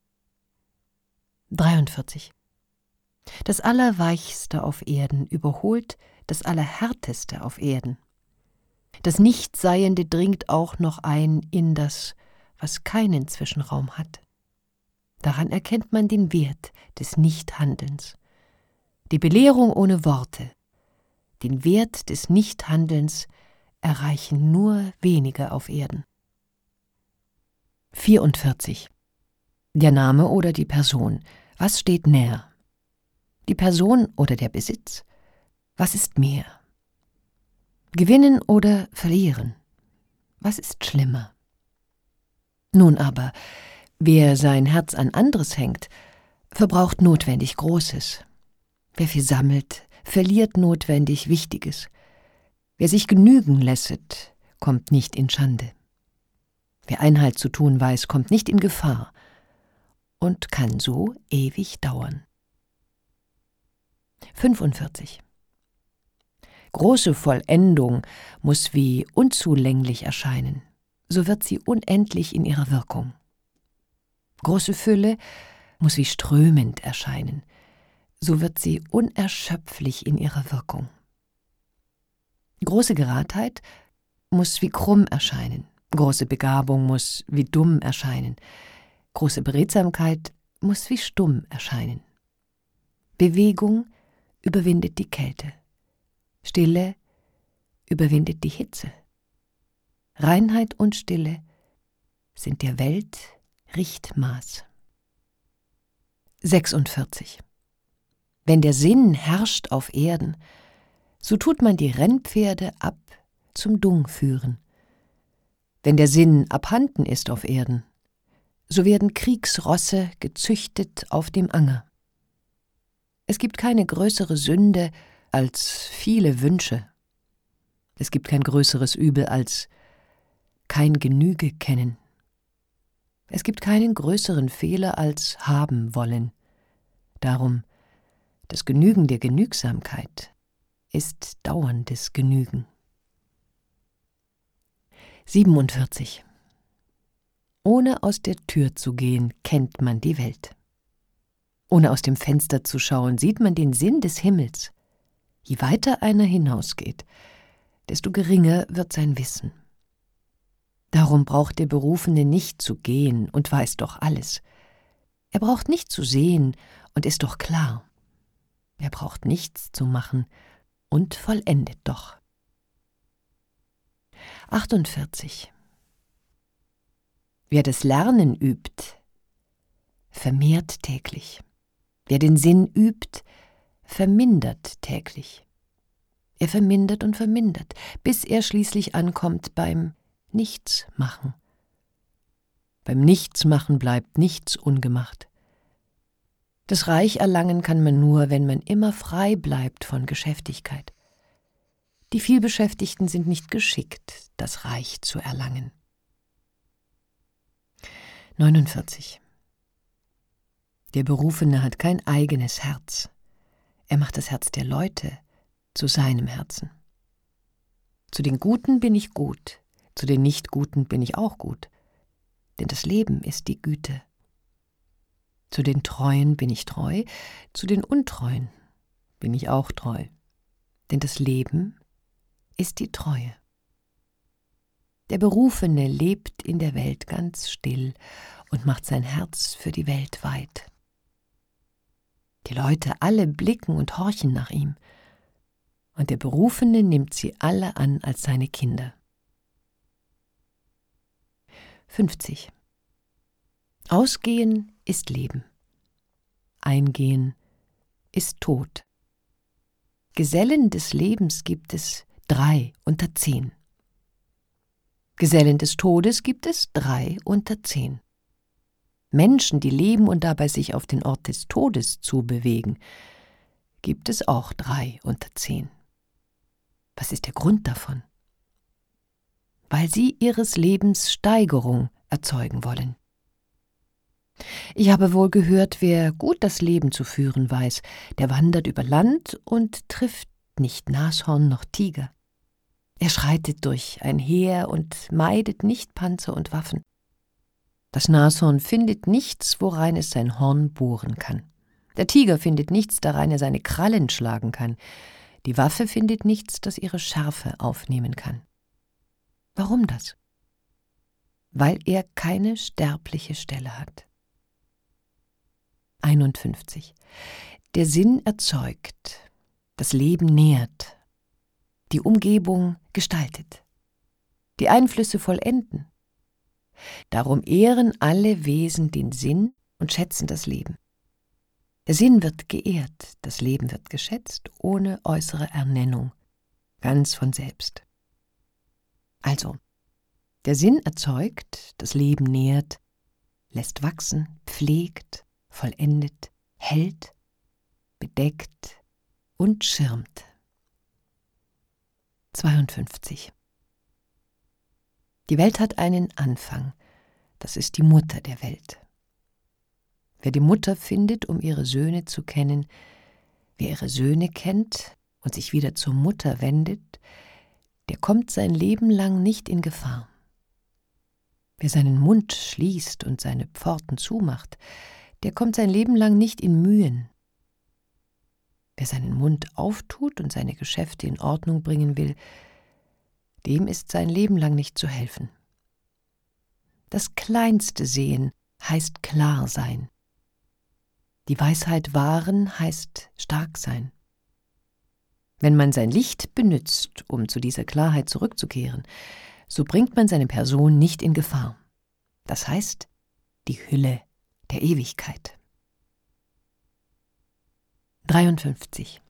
dreiundvierzig. Das Allerweichste auf Erden überholt das Allerhärteste auf Erden. Das Nichtseiende dringt auch noch ein in das, was keinen Zwischenraum hat. Daran erkennt man den Wert des Nichthandelns. Die Belehrung ohne Worte, den Wert des Nichthandelns erreichen nur wenige auf Erden. vierundvierzig. Der Name oder die Person, was steht näher? Die Person oder der Besitz? Was ist mehr? Gewinnen oder verlieren? Was ist schlimmer? Nun aber, wer sein Herz an anderes hängt, verbraucht notwendig Großes. Wer viel sammelt, verliert notwendig Wichtiges. Wer sich genügen lässet, kommt nicht in Schande. Wer Einhalt zu tun weiß, kommt nicht in Gefahr und kann so ewig dauern. fünfundvierzig. Große Vollendung muss wie unzulänglich erscheinen, so wird sie unendlich in ihrer Wirkung. Große Fülle muss wie strömend erscheinen, so wird sie unerschöpflich in ihrer Wirkung. Große Geradheit muss wie krumm erscheinen, große Begabung muss wie dumm erscheinen, große Beredsamkeit muss wie stumm erscheinen. Bewegung überwindet die Kälte, Stille überwindet die Hitze. Reinheit und Stille sind der Welt Richtmaß. sechsundvierzig. Wenn der Sinn herrscht auf Erden, so tut man die Rennpferde ab zum Dung führen. Wenn der Sinn abhanden ist auf Erden, so werden Kriegsrosse gezüchtet auf dem Anger. Es gibt keine größere Sünde als viele Wünsche. Es gibt kein größeres Übel als kein Genüge kennen. Es gibt keinen größeren Fehler als haben wollen. Darum, das Genügen der Genügsamkeit ist dauerndes Genügen. siebenundvierzig. Ohne aus der Tür zu gehen, kennt man die Welt. Ohne aus dem Fenster zu schauen, sieht man den Sinn des Himmels. Je weiter einer hinausgeht, desto geringer wird sein Wissen. Darum braucht der Berufene nicht zu gehen und weiß doch alles. Er braucht nicht zu sehen und ist doch klar. Er braucht nichts zu machen und vollendet doch. achtundvierzig. Wer das Lernen übt, vermehrt täglich. Wer den Sinn übt, vermindert täglich. Er vermindert und vermindert, bis er schließlich ankommt beim Nichtsmachen. Beim Nichtsmachen bleibt nichts ungemacht. Das Reich erlangen kann man nur, wenn man immer frei bleibt von Geschäftigkeit. Die Vielbeschäftigten sind nicht geschickt, das Reich zu erlangen. neunundvierzig. Der Berufene hat kein eigenes Herz. Er macht das Herz der Leute zu seinem Herzen. Zu den Guten bin ich gut, zu den Nicht-Guten bin ich auch gut, denn das Leben ist die Güte. Zu den Treuen bin ich treu, zu den Untreuen bin ich auch treu, denn das Leben ist die Treue. Der Berufene lebt in der Welt ganz still und macht sein Herz für die Welt weit. Die Leute alle blicken und horchen nach ihm, und der Berufene nimmt sie alle an als seine Kinder. fünfzig. Ausgehen ist Leben. Eingehen ist Tod. Gesellen des Lebens gibt es drei unter zehn. Gesellen des Todes gibt es drei unter zehn. Menschen, die leben und dabei sich auf den Ort des Todes zu bewegen, gibt es auch drei unter zehn. Was ist der Grund davon? Weil sie ihres Lebens Steigerung erzeugen wollen. Ich habe wohl gehört, wer gut das Leben zu führen weiß, der wandert über Land und trifft nicht Nashorn noch Tiger. Er schreitet durch ein Heer und meidet nicht Panzer und Waffen. Das Nashorn findet nichts, worein es sein Horn bohren kann. Der Tiger findet nichts, darein er seine Krallen schlagen kann. Die Waffe findet nichts, das ihre Schärfe aufnehmen kann. Warum das? Weil er keine sterbliche Stelle hat. einundfünfzig. Der Sinn erzeugt, das Leben nährt, die Umgebung gestaltet, die Einflüsse vollenden. Darum ehren alle Wesen den Sinn und schätzen das Leben. Der Sinn wird geehrt, das Leben wird geschätzt, ohne äußere Ernennung, ganz von selbst. Also, der Sinn erzeugt, das Leben nährt, lässt wachsen, pflegt, vollendet, hält, bedeckt und schirmt. zweiundfünfzig. Die Welt hat einen Anfang, das ist die Mutter der Welt. Wer die Mutter findet, um ihre Söhne zu kennen, wer ihre Söhne kennt und sich wieder zur Mutter wendet, der kommt sein Leben lang nicht in Gefahr. Wer seinen Mund schließt und seine Pforten zumacht, der kommt sein Leben lang nicht in Mühen. Wer seinen Mund auftut und seine Geschäfte in Ordnung bringen will, dem ist sein Leben lang nicht zu helfen. Das kleinste Sehen heißt klar sein. Die Weisheit wahren heißt stark sein. Wenn man sein Licht benützt, um zu dieser Klarheit zurückzukehren, so bringt man seine Person nicht in Gefahr. Das heißt, die Hülle der Ewigkeit. dreiundfünfzig.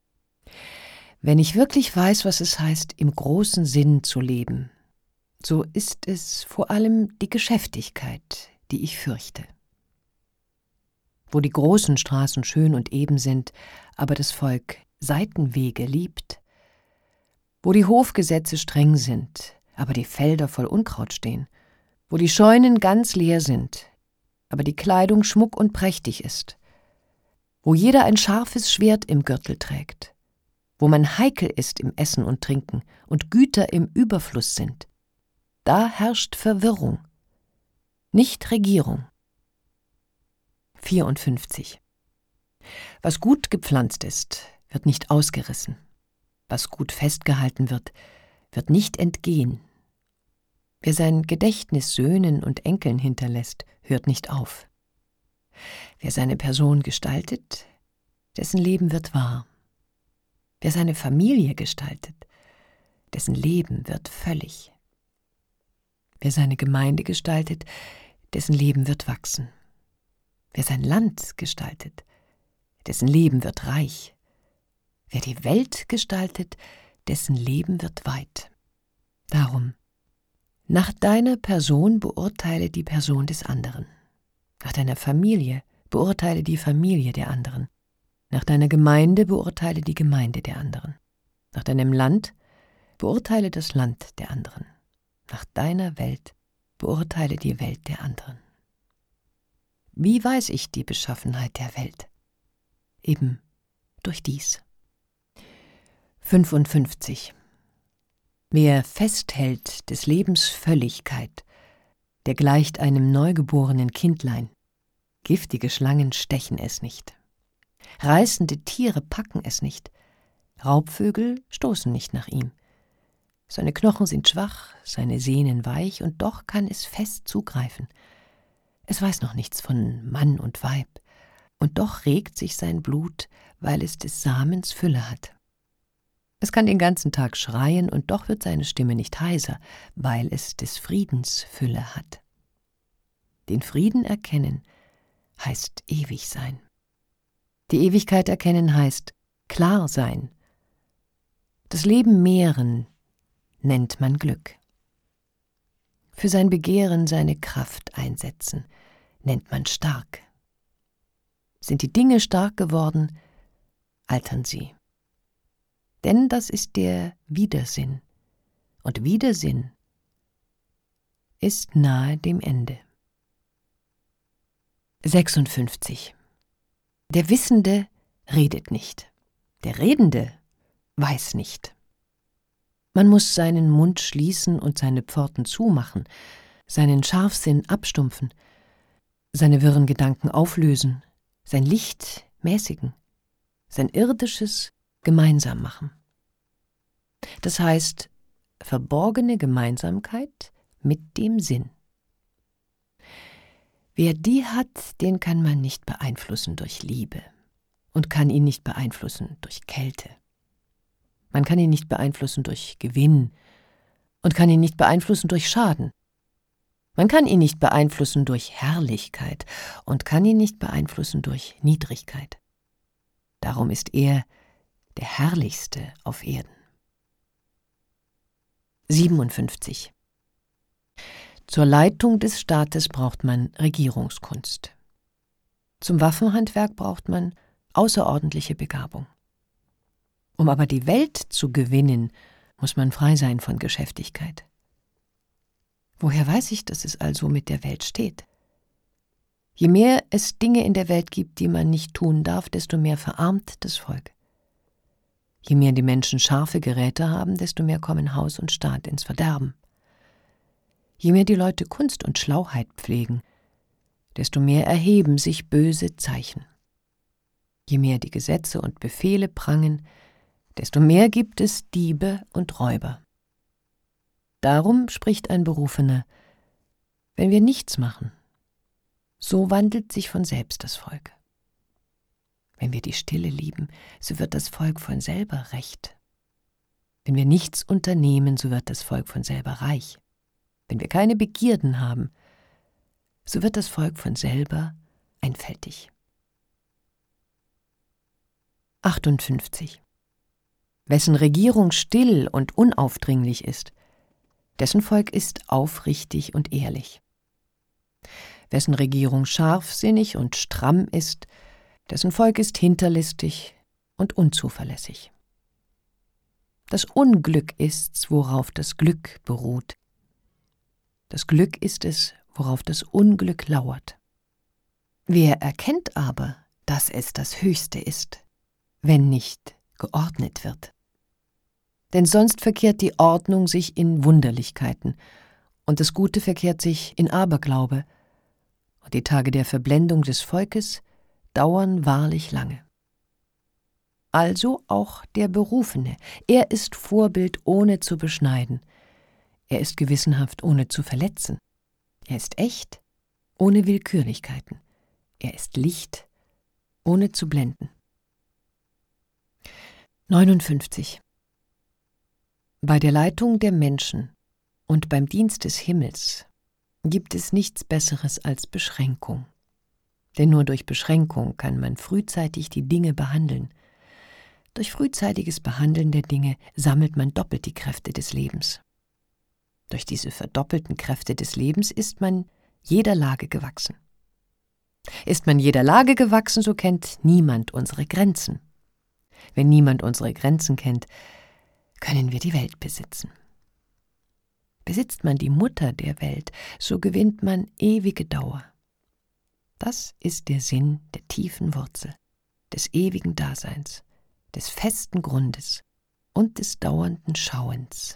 Wenn ich wirklich weiß, was es heißt, im großen Sinn zu leben, so ist es vor allem die Geschäftigkeit, die ich fürchte. Wo die großen Straßen schön und eben sind, aber das Volk Seitenwege liebt, wo die Hofgesetze streng sind, aber die Felder voll Unkraut stehen, wo die Scheunen ganz leer sind, aber die Kleidung schmuck und prächtig ist, wo jeder ein scharfes Schwert im Gürtel trägt, wo man heikel ist im Essen und Trinken und Güter im Überfluss sind, da herrscht Verwirrung, nicht Regierung. vierundfünfzig. Was gut gepflanzt ist, wird nicht ausgerissen. Was gut festgehalten wird, wird nicht entgehen. Wer sein Gedächtnis Söhnen und Enkeln hinterlässt, hört nicht auf. Wer seine Person gestaltet, dessen Leben wird wahr. Wer seine Familie gestaltet, dessen Leben wird völlig. Wer seine Gemeinde gestaltet, dessen Leben wird wachsen. Wer sein Land gestaltet, dessen Leben wird reich. Wer die Welt gestaltet, dessen Leben wird weit. Darum, nach deiner Person beurteile die Person des anderen. Nach deiner Familie beurteile die Familie der anderen. Nach deiner Gemeinde beurteile die Gemeinde der anderen. Nach deinem Land beurteile das Land der anderen. Nach deiner Welt beurteile die Welt der anderen. Wie weiß ich die Beschaffenheit der Welt? Eben durch dies. fünfundfünfzig. Wer festhält des Lebens Völligkeit, der gleicht einem neugeborenen Kindlein. Giftige Schlangen stechen es nicht. Reißende Tiere packen es nicht. Raubvögel stoßen nicht nach ihm. Seine Knochen sind schwach, seine Sehnen weich, und doch kann es fest zugreifen. Es weiß noch nichts von Mann und Weib, und doch regt sich sein Blut, weil es des Samens Fülle hat. Es kann den ganzen Tag schreien, und doch wird seine Stimme nicht heiser, weil es des Friedens Fülle hat. Den Frieden erkennen heißt ewig sein. Die Ewigkeit erkennen heißt klar sein. Das Leben mehren nennt man Glück. Für sein Begehren seine Kraft einsetzen nennt man stark. Sind die Dinge stark geworden, altern sie. Denn das ist der Widersinn, und Widersinn ist nahe dem Ende. sechsundfünfzig. Der Wissende redet nicht, der Redende weiß nicht. Man muss seinen Mund schließen und seine Pforten zumachen, seinen Scharfsinn abstumpfen, seine wirren Gedanken auflösen, sein Licht mäßigen, sein Irdisches gemeinsam machen. Das heißt, verborgene Gemeinsamkeit mit dem Sinn. Wer die hat, den kann man nicht beeinflussen durch Liebe und kann ihn nicht beeinflussen durch Kälte. Man kann ihn nicht beeinflussen durch Gewinn und kann ihn nicht beeinflussen durch Schaden. Man kann ihn nicht beeinflussen durch Herrlichkeit und kann ihn nicht beeinflussen durch Niedrigkeit. Darum ist er der Herrlichste auf Erden. siebenundfünfzig. Zur Leitung des Staates braucht man Regierungskunst. Zum Waffenhandwerk braucht man außerordentliche Begabung. Um aber die Welt zu gewinnen, muss man frei sein von Geschäftigkeit. Woher weiß ich, dass es also mit der Welt steht? Je mehr es Dinge in der Welt gibt, die man nicht tun darf, desto mehr verarmt das Volk. Je mehr die Menschen scharfe Geräte haben, desto mehr kommen Haus und Staat ins Verderben. Je mehr die Leute Kunst und Schlauheit pflegen, desto mehr erheben sich böse Zeichen. Je mehr die Gesetze und Befehle prangen, desto mehr gibt es Diebe und Räuber. Darum spricht ein Berufener: Wenn wir nichts machen, so wandelt sich von selbst das Volk. Wenn wir die Stille lieben, so wird das Volk von selber recht. Wenn wir nichts unternehmen, so wird das Volk von selber reich. Wenn wir keine Begierden haben, so wird das Volk von selber einfältig. achtundfünfzig. Wessen Regierung still und unaufdringlich ist, dessen Volk ist aufrichtig und ehrlich. Wessen Regierung scharfsinnig und stramm ist, dessen Volk ist hinterlistig und unzuverlässig. Das Unglück ist's, worauf das Glück beruht. Das Glück ist es, worauf das Unglück lauert. Wer erkennt aber, dass es das Höchste ist, wenn nicht geordnet wird? Denn sonst verkehrt die Ordnung sich in Wunderlichkeiten, und das Gute verkehrt sich in Aberglaube, und die Tage der Verblendung des Volkes dauern wahrlich lange. Also auch der Berufene, er ist Vorbild, ohne zu beschneiden, er ist gewissenhaft, ohne zu verletzen, er ist echt, ohne Willkürlichkeiten, er ist Licht, ohne zu blenden. neunundfünfzig. Bei der Leitung der Menschen und beim Dienst des Himmels gibt es nichts Besseres als Beschränkung. Denn nur durch Beschränkung kann man frühzeitig die Dinge behandeln. Durch frühzeitiges Behandeln der Dinge sammelt man doppelt die Kräfte des Lebens. Durch diese verdoppelten Kräfte des Lebens ist man jeder Lage gewachsen. Ist man jeder Lage gewachsen, so kennt niemand unsere Grenzen. Wenn niemand unsere Grenzen kennt, können wir die Welt besitzen. Besitzt man die Mutter der Welt, so gewinnt man ewige Dauer. Das ist der Sinn der tiefen Wurzel, des ewigen Daseins, des festen Grundes und des dauernden Schauens.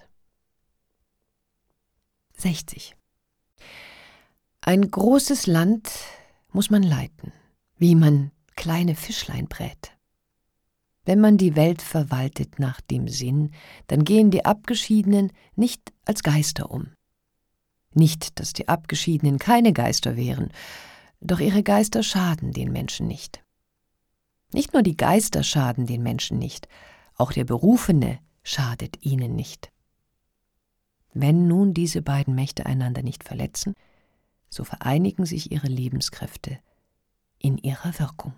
sechzig. Ein großes Land muss man leiten, wie man kleine Fischlein brät. Wenn man die Welt verwaltet nach dem Sinn, dann gehen die Abgeschiedenen nicht als Geister um. Nicht, dass die Abgeschiedenen keine Geister wären, doch ihre Geister schaden den Menschen nicht. Nicht nur die Geister schaden den Menschen nicht, auch der Berufene schadet ihnen nicht. Wenn nun diese beiden Mächte einander nicht verletzen, so vereinigen sich ihre Lebenskräfte in ihrer Wirkung.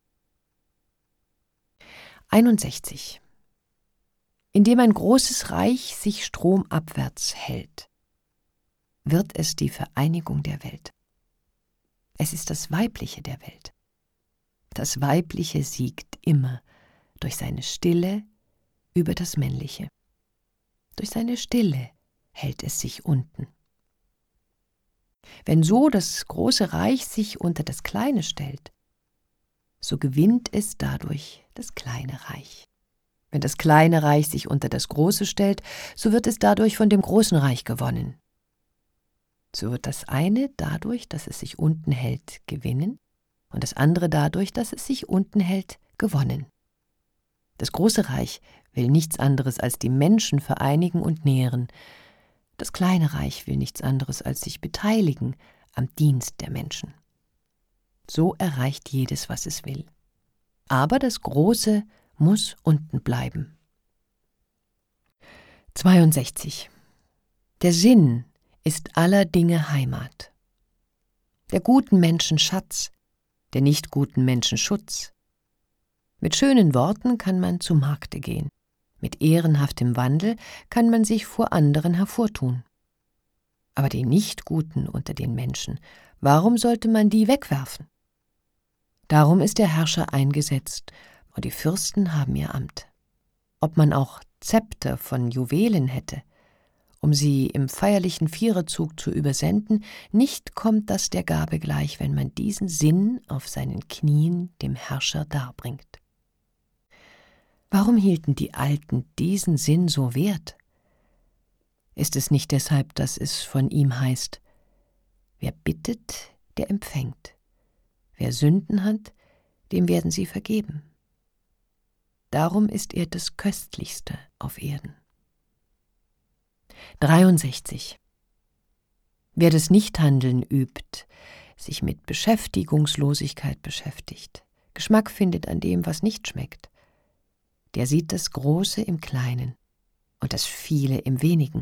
einundsechzig. Indem ein großes Reich sich stromabwärts hält, wird es die Vereinigung der Welt. Es ist das Weibliche der Welt. Das Weibliche siegt immer durch seine Stille über das Männliche. Durch seine Stille hält es sich unten. Wenn so das große Reich sich unter das Kleine stellt, so gewinnt es dadurch das kleine Reich. Wenn das kleine Reich sich unter das große stellt, so wird es dadurch von dem großen Reich gewonnen. So wird das eine dadurch, dass es sich unten hält, gewinnen und das andere dadurch, dass es sich unten hält, gewonnen. Das große Reich will nichts anderes als die Menschen vereinigen und nähren. Das kleine Reich will nichts anderes als sich beteiligen am Dienst der Menschen. So erreicht jedes, was es will. Aber das Große muss unten bleiben. zweiundsechzig. Der Sinn ist aller Dinge Heimat. Der guten Menschen Schatz, der nicht guten Menschen Schutz. Mit schönen Worten kann man zu Markte gehen. Mit ehrenhaftem Wandel kann man sich vor anderen hervortun. Aber die Nichtguten unter den Menschen, warum sollte man die wegwerfen? Darum ist der Herrscher eingesetzt und die Fürsten haben ihr Amt. Ob man auch Zepter von Juwelen hätte, um sie im feierlichen Viererzug zu übersenden, nicht kommt das der Gabe gleich, wenn man diesen Sinn auf seinen Knien dem Herrscher darbringt. Warum hielten die Alten diesen Sinn so wert? Ist es nicht deshalb, dass es von ihm heißt, wer bittet, der empfängt. Wer Sünden hat, dem werden sie vergeben. Darum ist er das Köstlichste auf Erden. dreiundsechzig. Wer das Nichthandeln übt, sich mit Beschäftigungslosigkeit beschäftigt, Geschmack findet an dem, was nicht schmeckt. Der sieht das Große im Kleinen und das Viele im Wenigen.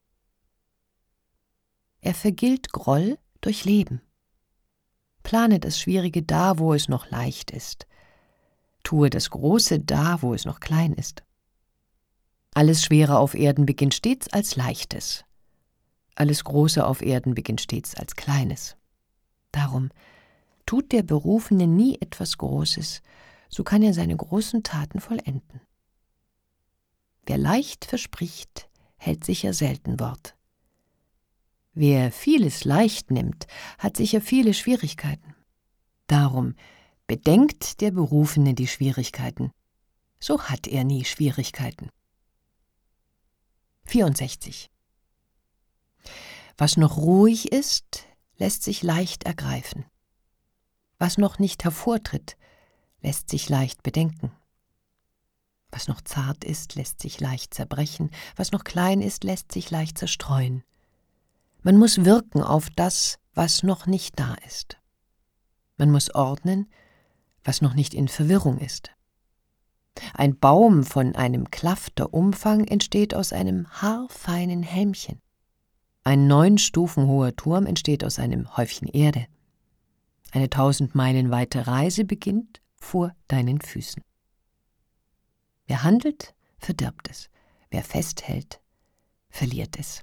Er vergilt Groll durch Leben. Plane das Schwierige da, wo es noch leicht ist. Tue das Große da, wo es noch klein ist. Alles Schwere auf Erden beginnt stets als Leichtes. Alles Große auf Erden beginnt stets als Kleines. Darum tut der Berufene nie etwas Großes, so kann er seine großen Taten vollenden. Wer leicht verspricht, hält sicher selten Wort. Wer vieles leicht nimmt, hat sicher viele Schwierigkeiten. Darum bedenkt der Berufene die Schwierigkeiten, so hat er nie Schwierigkeiten. vierundsechzig. Was noch ruhig ist, lässt sich leicht ergreifen. Was noch nicht hervortritt, lässt sich leicht bedenken. Was noch zart ist, lässt sich leicht zerbrechen, was noch klein ist, lässt sich leicht zerstreuen. Man muss wirken auf das, was noch nicht da ist. Man muss ordnen, was noch nicht in Verwirrung ist. Ein Baum von einem Klafter Umfang entsteht aus einem haarfeinen Helmchen. Ein neun Stufen hoher Turm entsteht aus einem Häufchen Erde. Eine tausend Meilen weite Reise beginnt vor deinen Füßen. Wer handelt, verdirbt es. Wer festhält, verliert es.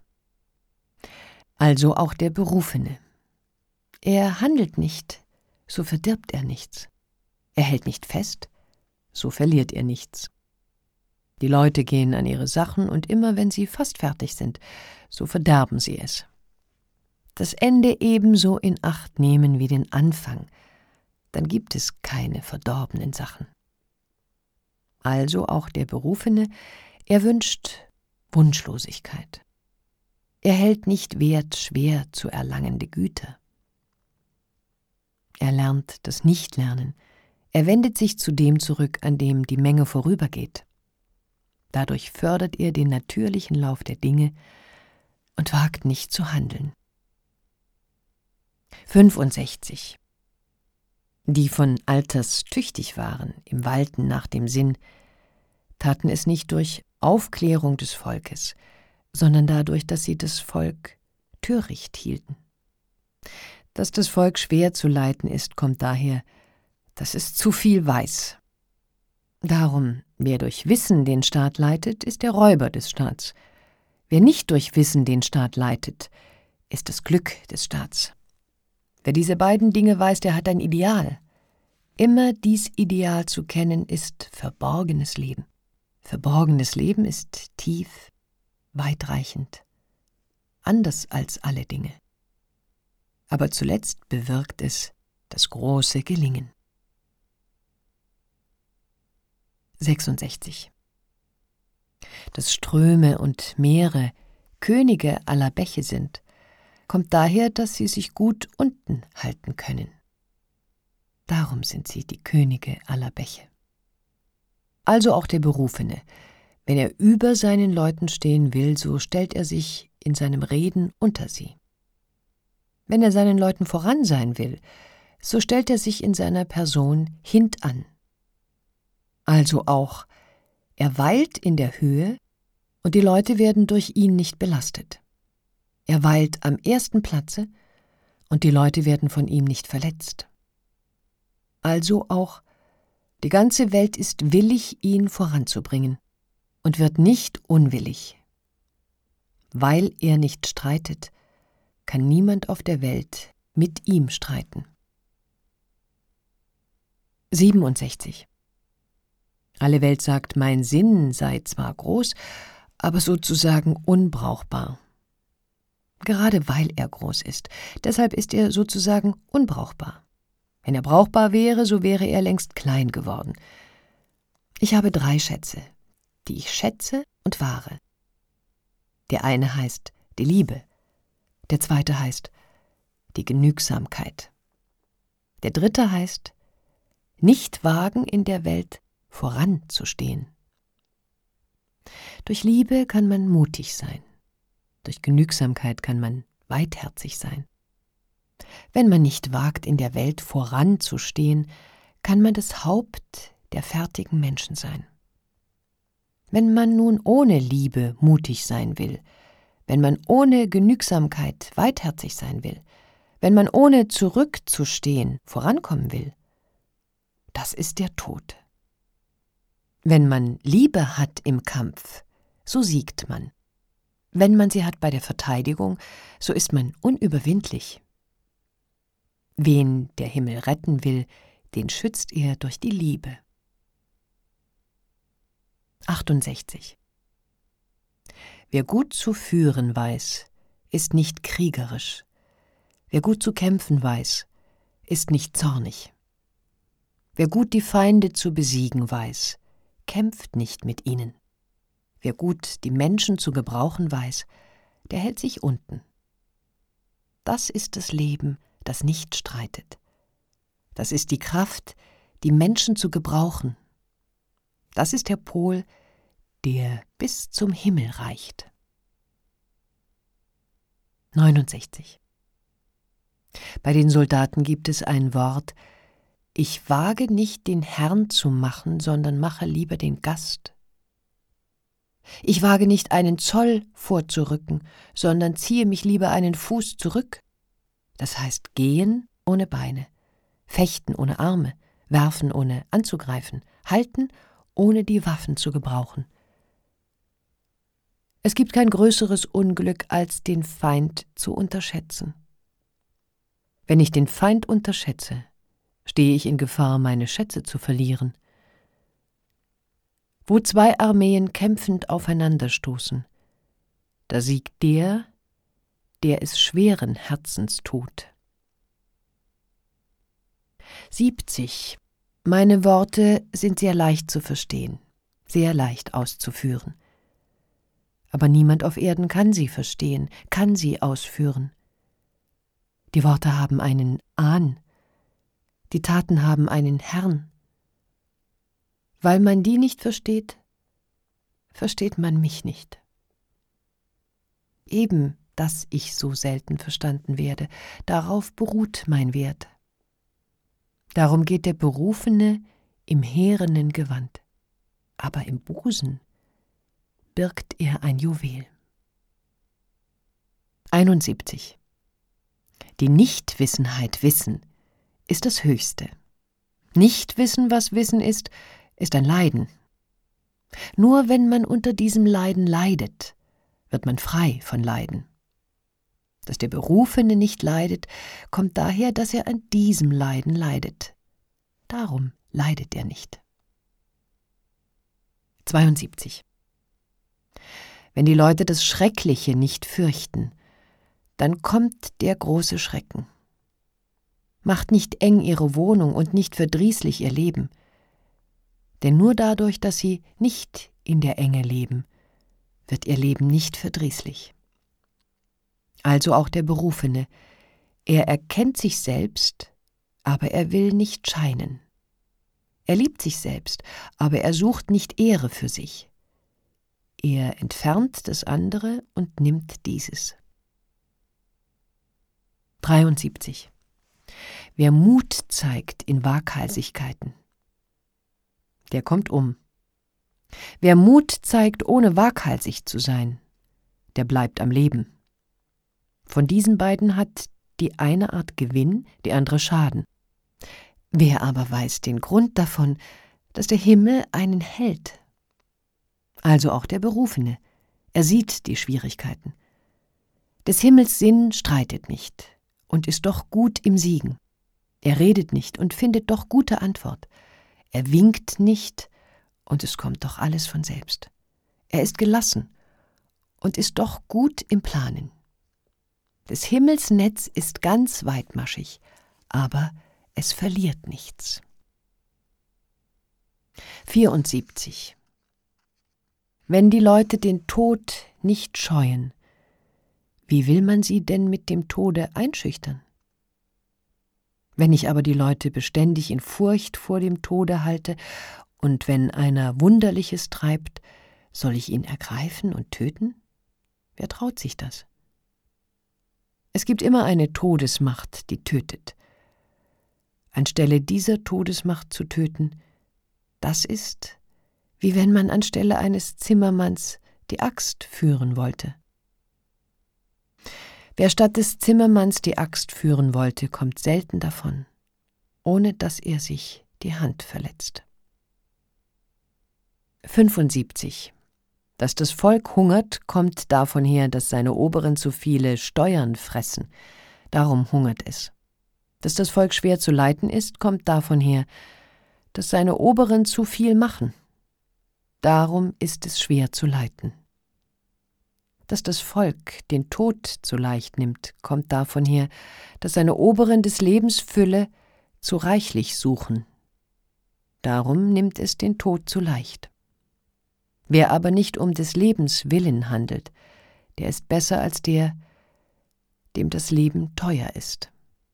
Also auch der Berufene. Er handelt nicht, so verdirbt er nichts. Er hält nicht fest, so verliert er nichts. Die Leute gehen an ihre Sachen und immer wenn sie fast fertig sind, so verderben sie es. Das Ende ebenso in Acht nehmen wie den Anfang, dann gibt es keine verdorbenen Sachen. Also auch der Berufene, er wünscht Wunschlosigkeit. Er hält nicht wert, schwer zu erlangende Güter. Er lernt das Nichtlernen. Er wendet sich zu dem zurück, an dem die Menge vorübergeht. Dadurch fördert er den natürlichen Lauf der Dinge und wagt nicht zu handeln. fünfundsechzig. Die von Alters tüchtig waren, im Walten nach dem Sinn, taten es nicht durch Aufklärung des Volkes, sondern dadurch, dass sie das Volk töricht hielten. Dass das Volk schwer zu leiten ist, kommt daher, dass es zu viel weiß. Darum, wer durch Wissen den Staat leitet, ist der Räuber des Staats. Wer nicht durch Wissen den Staat leitet, ist das Glück des Staats. Wer diese beiden Dinge weiß, der hat ein Ideal. Immer dies Ideal zu kennen, ist verborgenes Leben. Verborgenes Leben ist tief, weitreichend, anders als alle Dinge. Aber zuletzt bewirkt es das große Gelingen. sechsundsechzig. Dass Ströme und Meere Könige aller Bäche sind, kommt daher, dass sie sich gut unten halten können. Darum sind sie die Könige aller Bäche. Also auch der Berufene. Wenn er über seinen Leuten stehen will, so stellt er sich in seinem Reden unter sie. Wenn er seinen Leuten voran sein will, so stellt er sich in seiner Person hintan. Also auch, er weilt in der Höhe und die Leute werden durch ihn nicht belastet. Er weilt am ersten Platze und die Leute werden von ihm nicht verletzt. Also auch, die ganze Welt ist willig, ihn voranzubringen und wird nicht unwillig. Weil er nicht streitet, kann niemand auf der Welt mit ihm streiten. siebenundsechzig. Alle Welt sagt, mein Sinn sei zwar groß, aber sozusagen unbrauchbar. Gerade weil er groß ist, deshalb ist er sozusagen unbrauchbar. Wenn er brauchbar wäre, so wäre er längst klein geworden. Ich habe drei Schätze, die ich schätze und wahre. Der eine heißt die Liebe, der zweite heißt die Genügsamkeit. Der dritte heißt nicht wagen, in der Welt voranzustehen. Durch Liebe kann man mutig sein, durch Genügsamkeit kann man weitherzig sein. Wenn man nicht wagt, in der Welt voranzustehen, kann man das Haupt der fertigen Menschen sein. Wenn man nun ohne Liebe mutig sein will, wenn man ohne Genügsamkeit weitherzig sein will, wenn man ohne zurückzustehen vorankommen will, das ist der Tod. Wenn man Liebe hat im Kampf, so siegt man. Wenn man sie hat bei der Verteidigung, so ist man unüberwindlich. Wen der Himmel retten will, den schützt er durch die Liebe. achtundsechzig. Wer gut zu führen weiß, ist nicht kriegerisch. Wer gut zu kämpfen weiß, ist nicht zornig. Wer gut die Feinde zu besiegen weiß, kämpft nicht mit ihnen. Wer gut die Menschen zu gebrauchen weiß, der hält sich unten. Das ist das Leben, das nicht streitet. Das ist die Kraft, die Menschen zu gebrauchen. Das ist der Pol, der bis zum Himmel reicht. neunundsechzig. Bei den Soldaten gibt es ein Wort: Ich wage nicht, den Herrn zu machen, sondern mache lieber den Gast. Ich wage nicht, einen Zoll vorzurücken, sondern ziehe mich lieber einen Fuß zurück. Das heißt gehen ohne Beine, fechten ohne Arme, werfen ohne anzugreifen, halten ohne die Waffen zu gebrauchen. Es gibt kein größeres Unglück, als den Feind zu unterschätzen. Wenn ich den Feind unterschätze, stehe ich in Gefahr, meine Schätze zu verlieren. Wo zwei Armeen kämpfend aufeinanderstoßen, da siegt der, der es schweren Herzens tut. siebzig. Meine Worte sind sehr leicht zu verstehen, sehr leicht auszuführen. Aber niemand auf Erden kann sie verstehen, kann sie ausführen. Die Worte haben einen Ahn, die Taten haben einen Herrn. Weil man die nicht versteht, versteht man mich nicht. Eben, dass ich so selten verstanden werde, darauf beruht mein Wert. Darum geht der Berufene im härenen Gewand, aber im Busen birgt er ein Juwel. einundsiebzig. Die Nichtwissenheit Wissen ist das Höchste. Nicht wissen, was Wissen ist, ist ein Leiden. Nur wenn man unter diesem Leiden leidet, wird man frei von Leiden. Dass der Berufene nicht leidet, kommt daher, dass er an diesem Leiden leidet. Darum leidet er nicht. zweiundsiebzig. Wenn die Leute das Schreckliche nicht fürchten, dann kommt der große Schrecken. Macht nicht eng ihre Wohnung und nicht verdrießlich ihr Leben. Denn nur dadurch, dass sie nicht in der Enge leben, wird ihr Leben nicht verdrießlich. Also auch der Berufene. Er erkennt sich selbst, aber er will nicht scheinen. Er liebt sich selbst, aber er sucht nicht Ehre für sich. Er entfernt das andere und nimmt dieses. dreiundsiebzig. Wer Mut zeigt in Waghalsigkeiten, der kommt um. Wer Mut zeigt, ohne waghalsig zu sein, der bleibt am Leben. Von diesen beiden hat die eine Art Gewinn, die andere Schaden. Wer aber weiß den Grund davon, dass der Himmel einen hält? Also auch der Berufene. Er sieht die Schwierigkeiten. Des Himmels Sinn streitet nicht und ist doch gut im Siegen. Er redet nicht und findet doch gute Antwort. Er winkt nicht und es kommt doch alles von selbst. Er ist gelassen und ist doch gut im Planen. Des Himmels Netz ist ganz weitmaschig, aber es verliert nichts. vierundsiebzig. Wenn die Leute den Tod nicht scheuen, wie will man sie denn mit dem Tode einschüchtern? Wenn ich aber die Leute beständig in Furcht vor dem Tode halte, und wenn einer Wunderliches treibt, soll ich ihn ergreifen und töten? Wer traut sich das? Es gibt immer eine Todesmacht, die tötet. anstelle dieser Todesmacht zu töten, das ist, wie wenn man anstelle eines Zimmermanns die Axt führen wollte. Wer statt des Zimmermanns die Axt führen wollte, kommt selten davon, ohne dass er sich die Hand verletzt. fünfundsiebzig. Dass das Volk hungert, kommt davon her, dass seine Oberen zu viele Steuern fressen. Darum hungert es. Dass das Volk schwer zu leiten ist, kommt davon her, dass seine Oberen zu viel machen. Darum ist es schwer zu leiten. Dass das Volk den Tod zu leicht nimmt, kommt davon her, dass seine Oberen des Lebens Fülle zu reichlich suchen. Darum nimmt es den Tod zu leicht. Wer aber nicht um des Lebens willen handelt, der ist besser als der, dem das Leben teuer ist.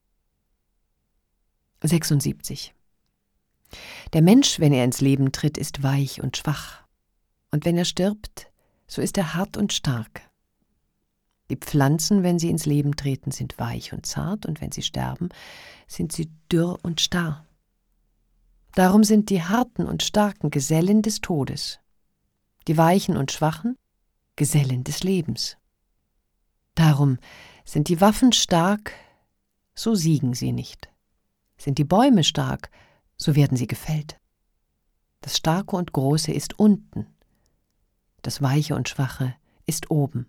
sechsundsiebzig. Der Mensch, wenn er ins Leben tritt, ist weich und schwach. Und wenn er stirbt, so ist er hart und stark. Die Pflanzen, wenn sie ins Leben treten, sind weich und zart, und wenn sie sterben, sind sie dürr und starr. Darum sind die Harten und Starken Gesellen des Todes, die Weichen und Schwachen Gesellen des Lebens. Darum sind die Waffen stark, so siegen sie nicht. Sind die Bäume stark, so werden sie gefällt. Das Starke und Große ist unten, das Weiche und Schwache ist oben.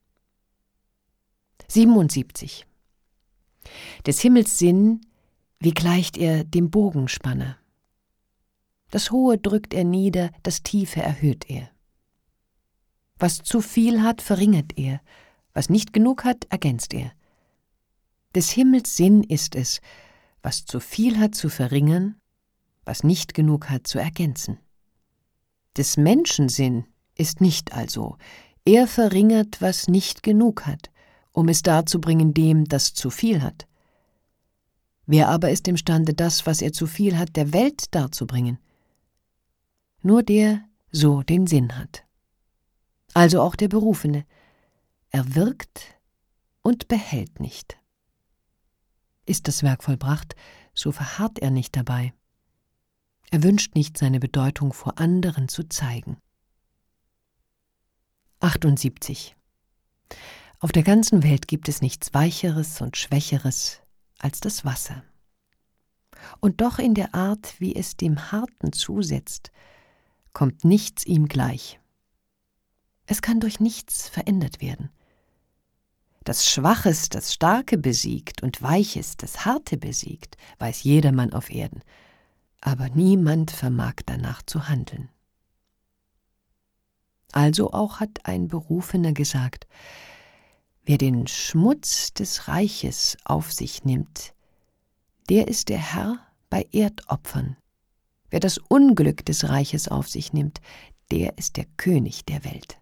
siebenundsiebzig. Des Himmels Sinn, wie gleicht er dem Bogenspanner? Das Hohe drückt er nieder, das Tiefe erhöht er. Was zu viel hat, verringert er, was nicht genug hat, ergänzt er. Des Himmels Sinn ist es, was zu viel hat zu verringern, was nicht genug hat zu ergänzen. Des Menschen Sinn ist nicht also, er verringert, was nicht genug hat, um es darzubringen dem, das zu viel hat. Wer aber ist imstande, das, was er zu viel hat, der Welt darzubringen? Nur der so den Sinn hat. Also auch der Berufene. Er wirkt und behält nicht. Ist das Werk vollbracht, so verharrt er nicht dabei. Er wünscht nicht, seine Bedeutung vor anderen zu zeigen. achtundsiebzig. Auf der ganzen Welt gibt es nichts Weicheres und Schwächeres als das Wasser. Und doch in der Art, wie es dem Harten zusetzt, kommt nichts ihm gleich. Es kann durch nichts verändert werden. Dass Schwaches das Starke besiegt und Weiches das Harte besiegt, weiß jedermann auf Erden, aber niemand vermag danach zu handeln. Also auch hat ein Berufener gesagt, wer den Schmutz des Reiches auf sich nimmt, der ist der Herr bei Erdopfern. Wer das Unglück des Reiches auf sich nimmt, der ist der König der Welt.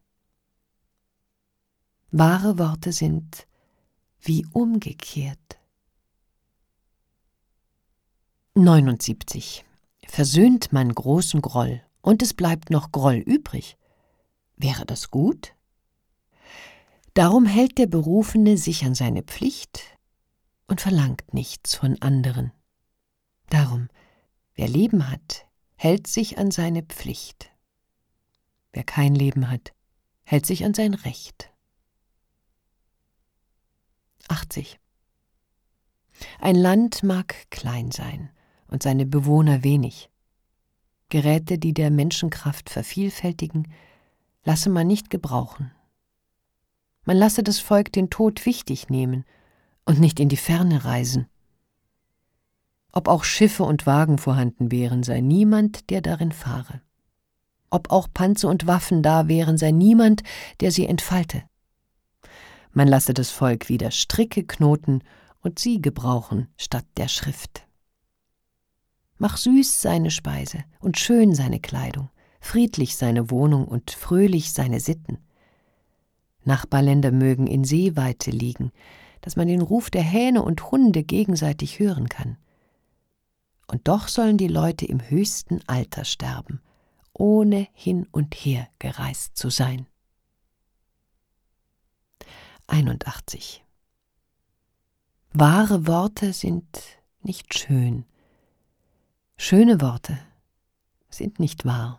Wahre Worte sind wie umgekehrt. neunundsiebzig. Versöhnt man großen Groll, und es bleibt noch Groll übrig. Wäre das gut? Darum hält der Berufene sich an seine Pflicht und verlangt nichts von anderen. Darum, wer Leben hat, hält sich an seine Pflicht. Wer kein Leben hat, hält sich an sein Recht. achtzig. Ein Land mag klein sein und seine Bewohner wenig. Geräte, die der Menschenkraft vervielfältigen, lasse man nicht gebrauchen. Man lasse das Volk den Tod wichtig nehmen und nicht in die Ferne reisen. Ob auch Schiffe und Wagen vorhanden wären, sei niemand, der darin fahre. Ob auch Panzer und Waffen da wären, sei niemand, der sie entfalte. Man lasse das Volk wieder Stricke knoten und sie gebrauchen statt der Schrift. Mach süß seine Speise und schön seine Kleidung, friedlich seine Wohnung und fröhlich seine Sitten. Nachbarländer mögen in Seeweite liegen, dass man den Ruf der Hähne und Hunde gegenseitig hören kann. Und doch sollen die Leute im höchsten Alter sterben, ohne hin und her gereist zu sein. einundachtzig. Wahre Worte sind nicht schön, Schöne Worte sind nicht wahr.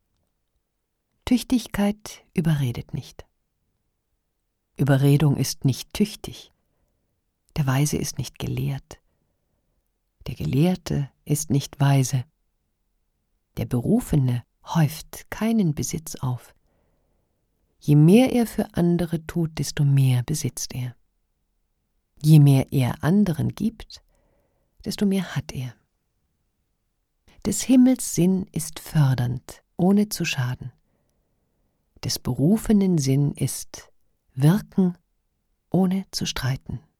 Tüchtigkeit überredet nicht. Überredung ist nicht tüchtig. Der Weise ist nicht gelehrt. Der Gelehrte ist nicht weise. Der Berufene häuft keinen Besitz auf. Je mehr er für andere tut, desto mehr besitzt er. Je mehr er anderen gibt, desto mehr hat er. Des Himmels Sinn ist fördernd, ohne zu schaden. Des Berufenen Sinn ist wirken, ohne zu streiten.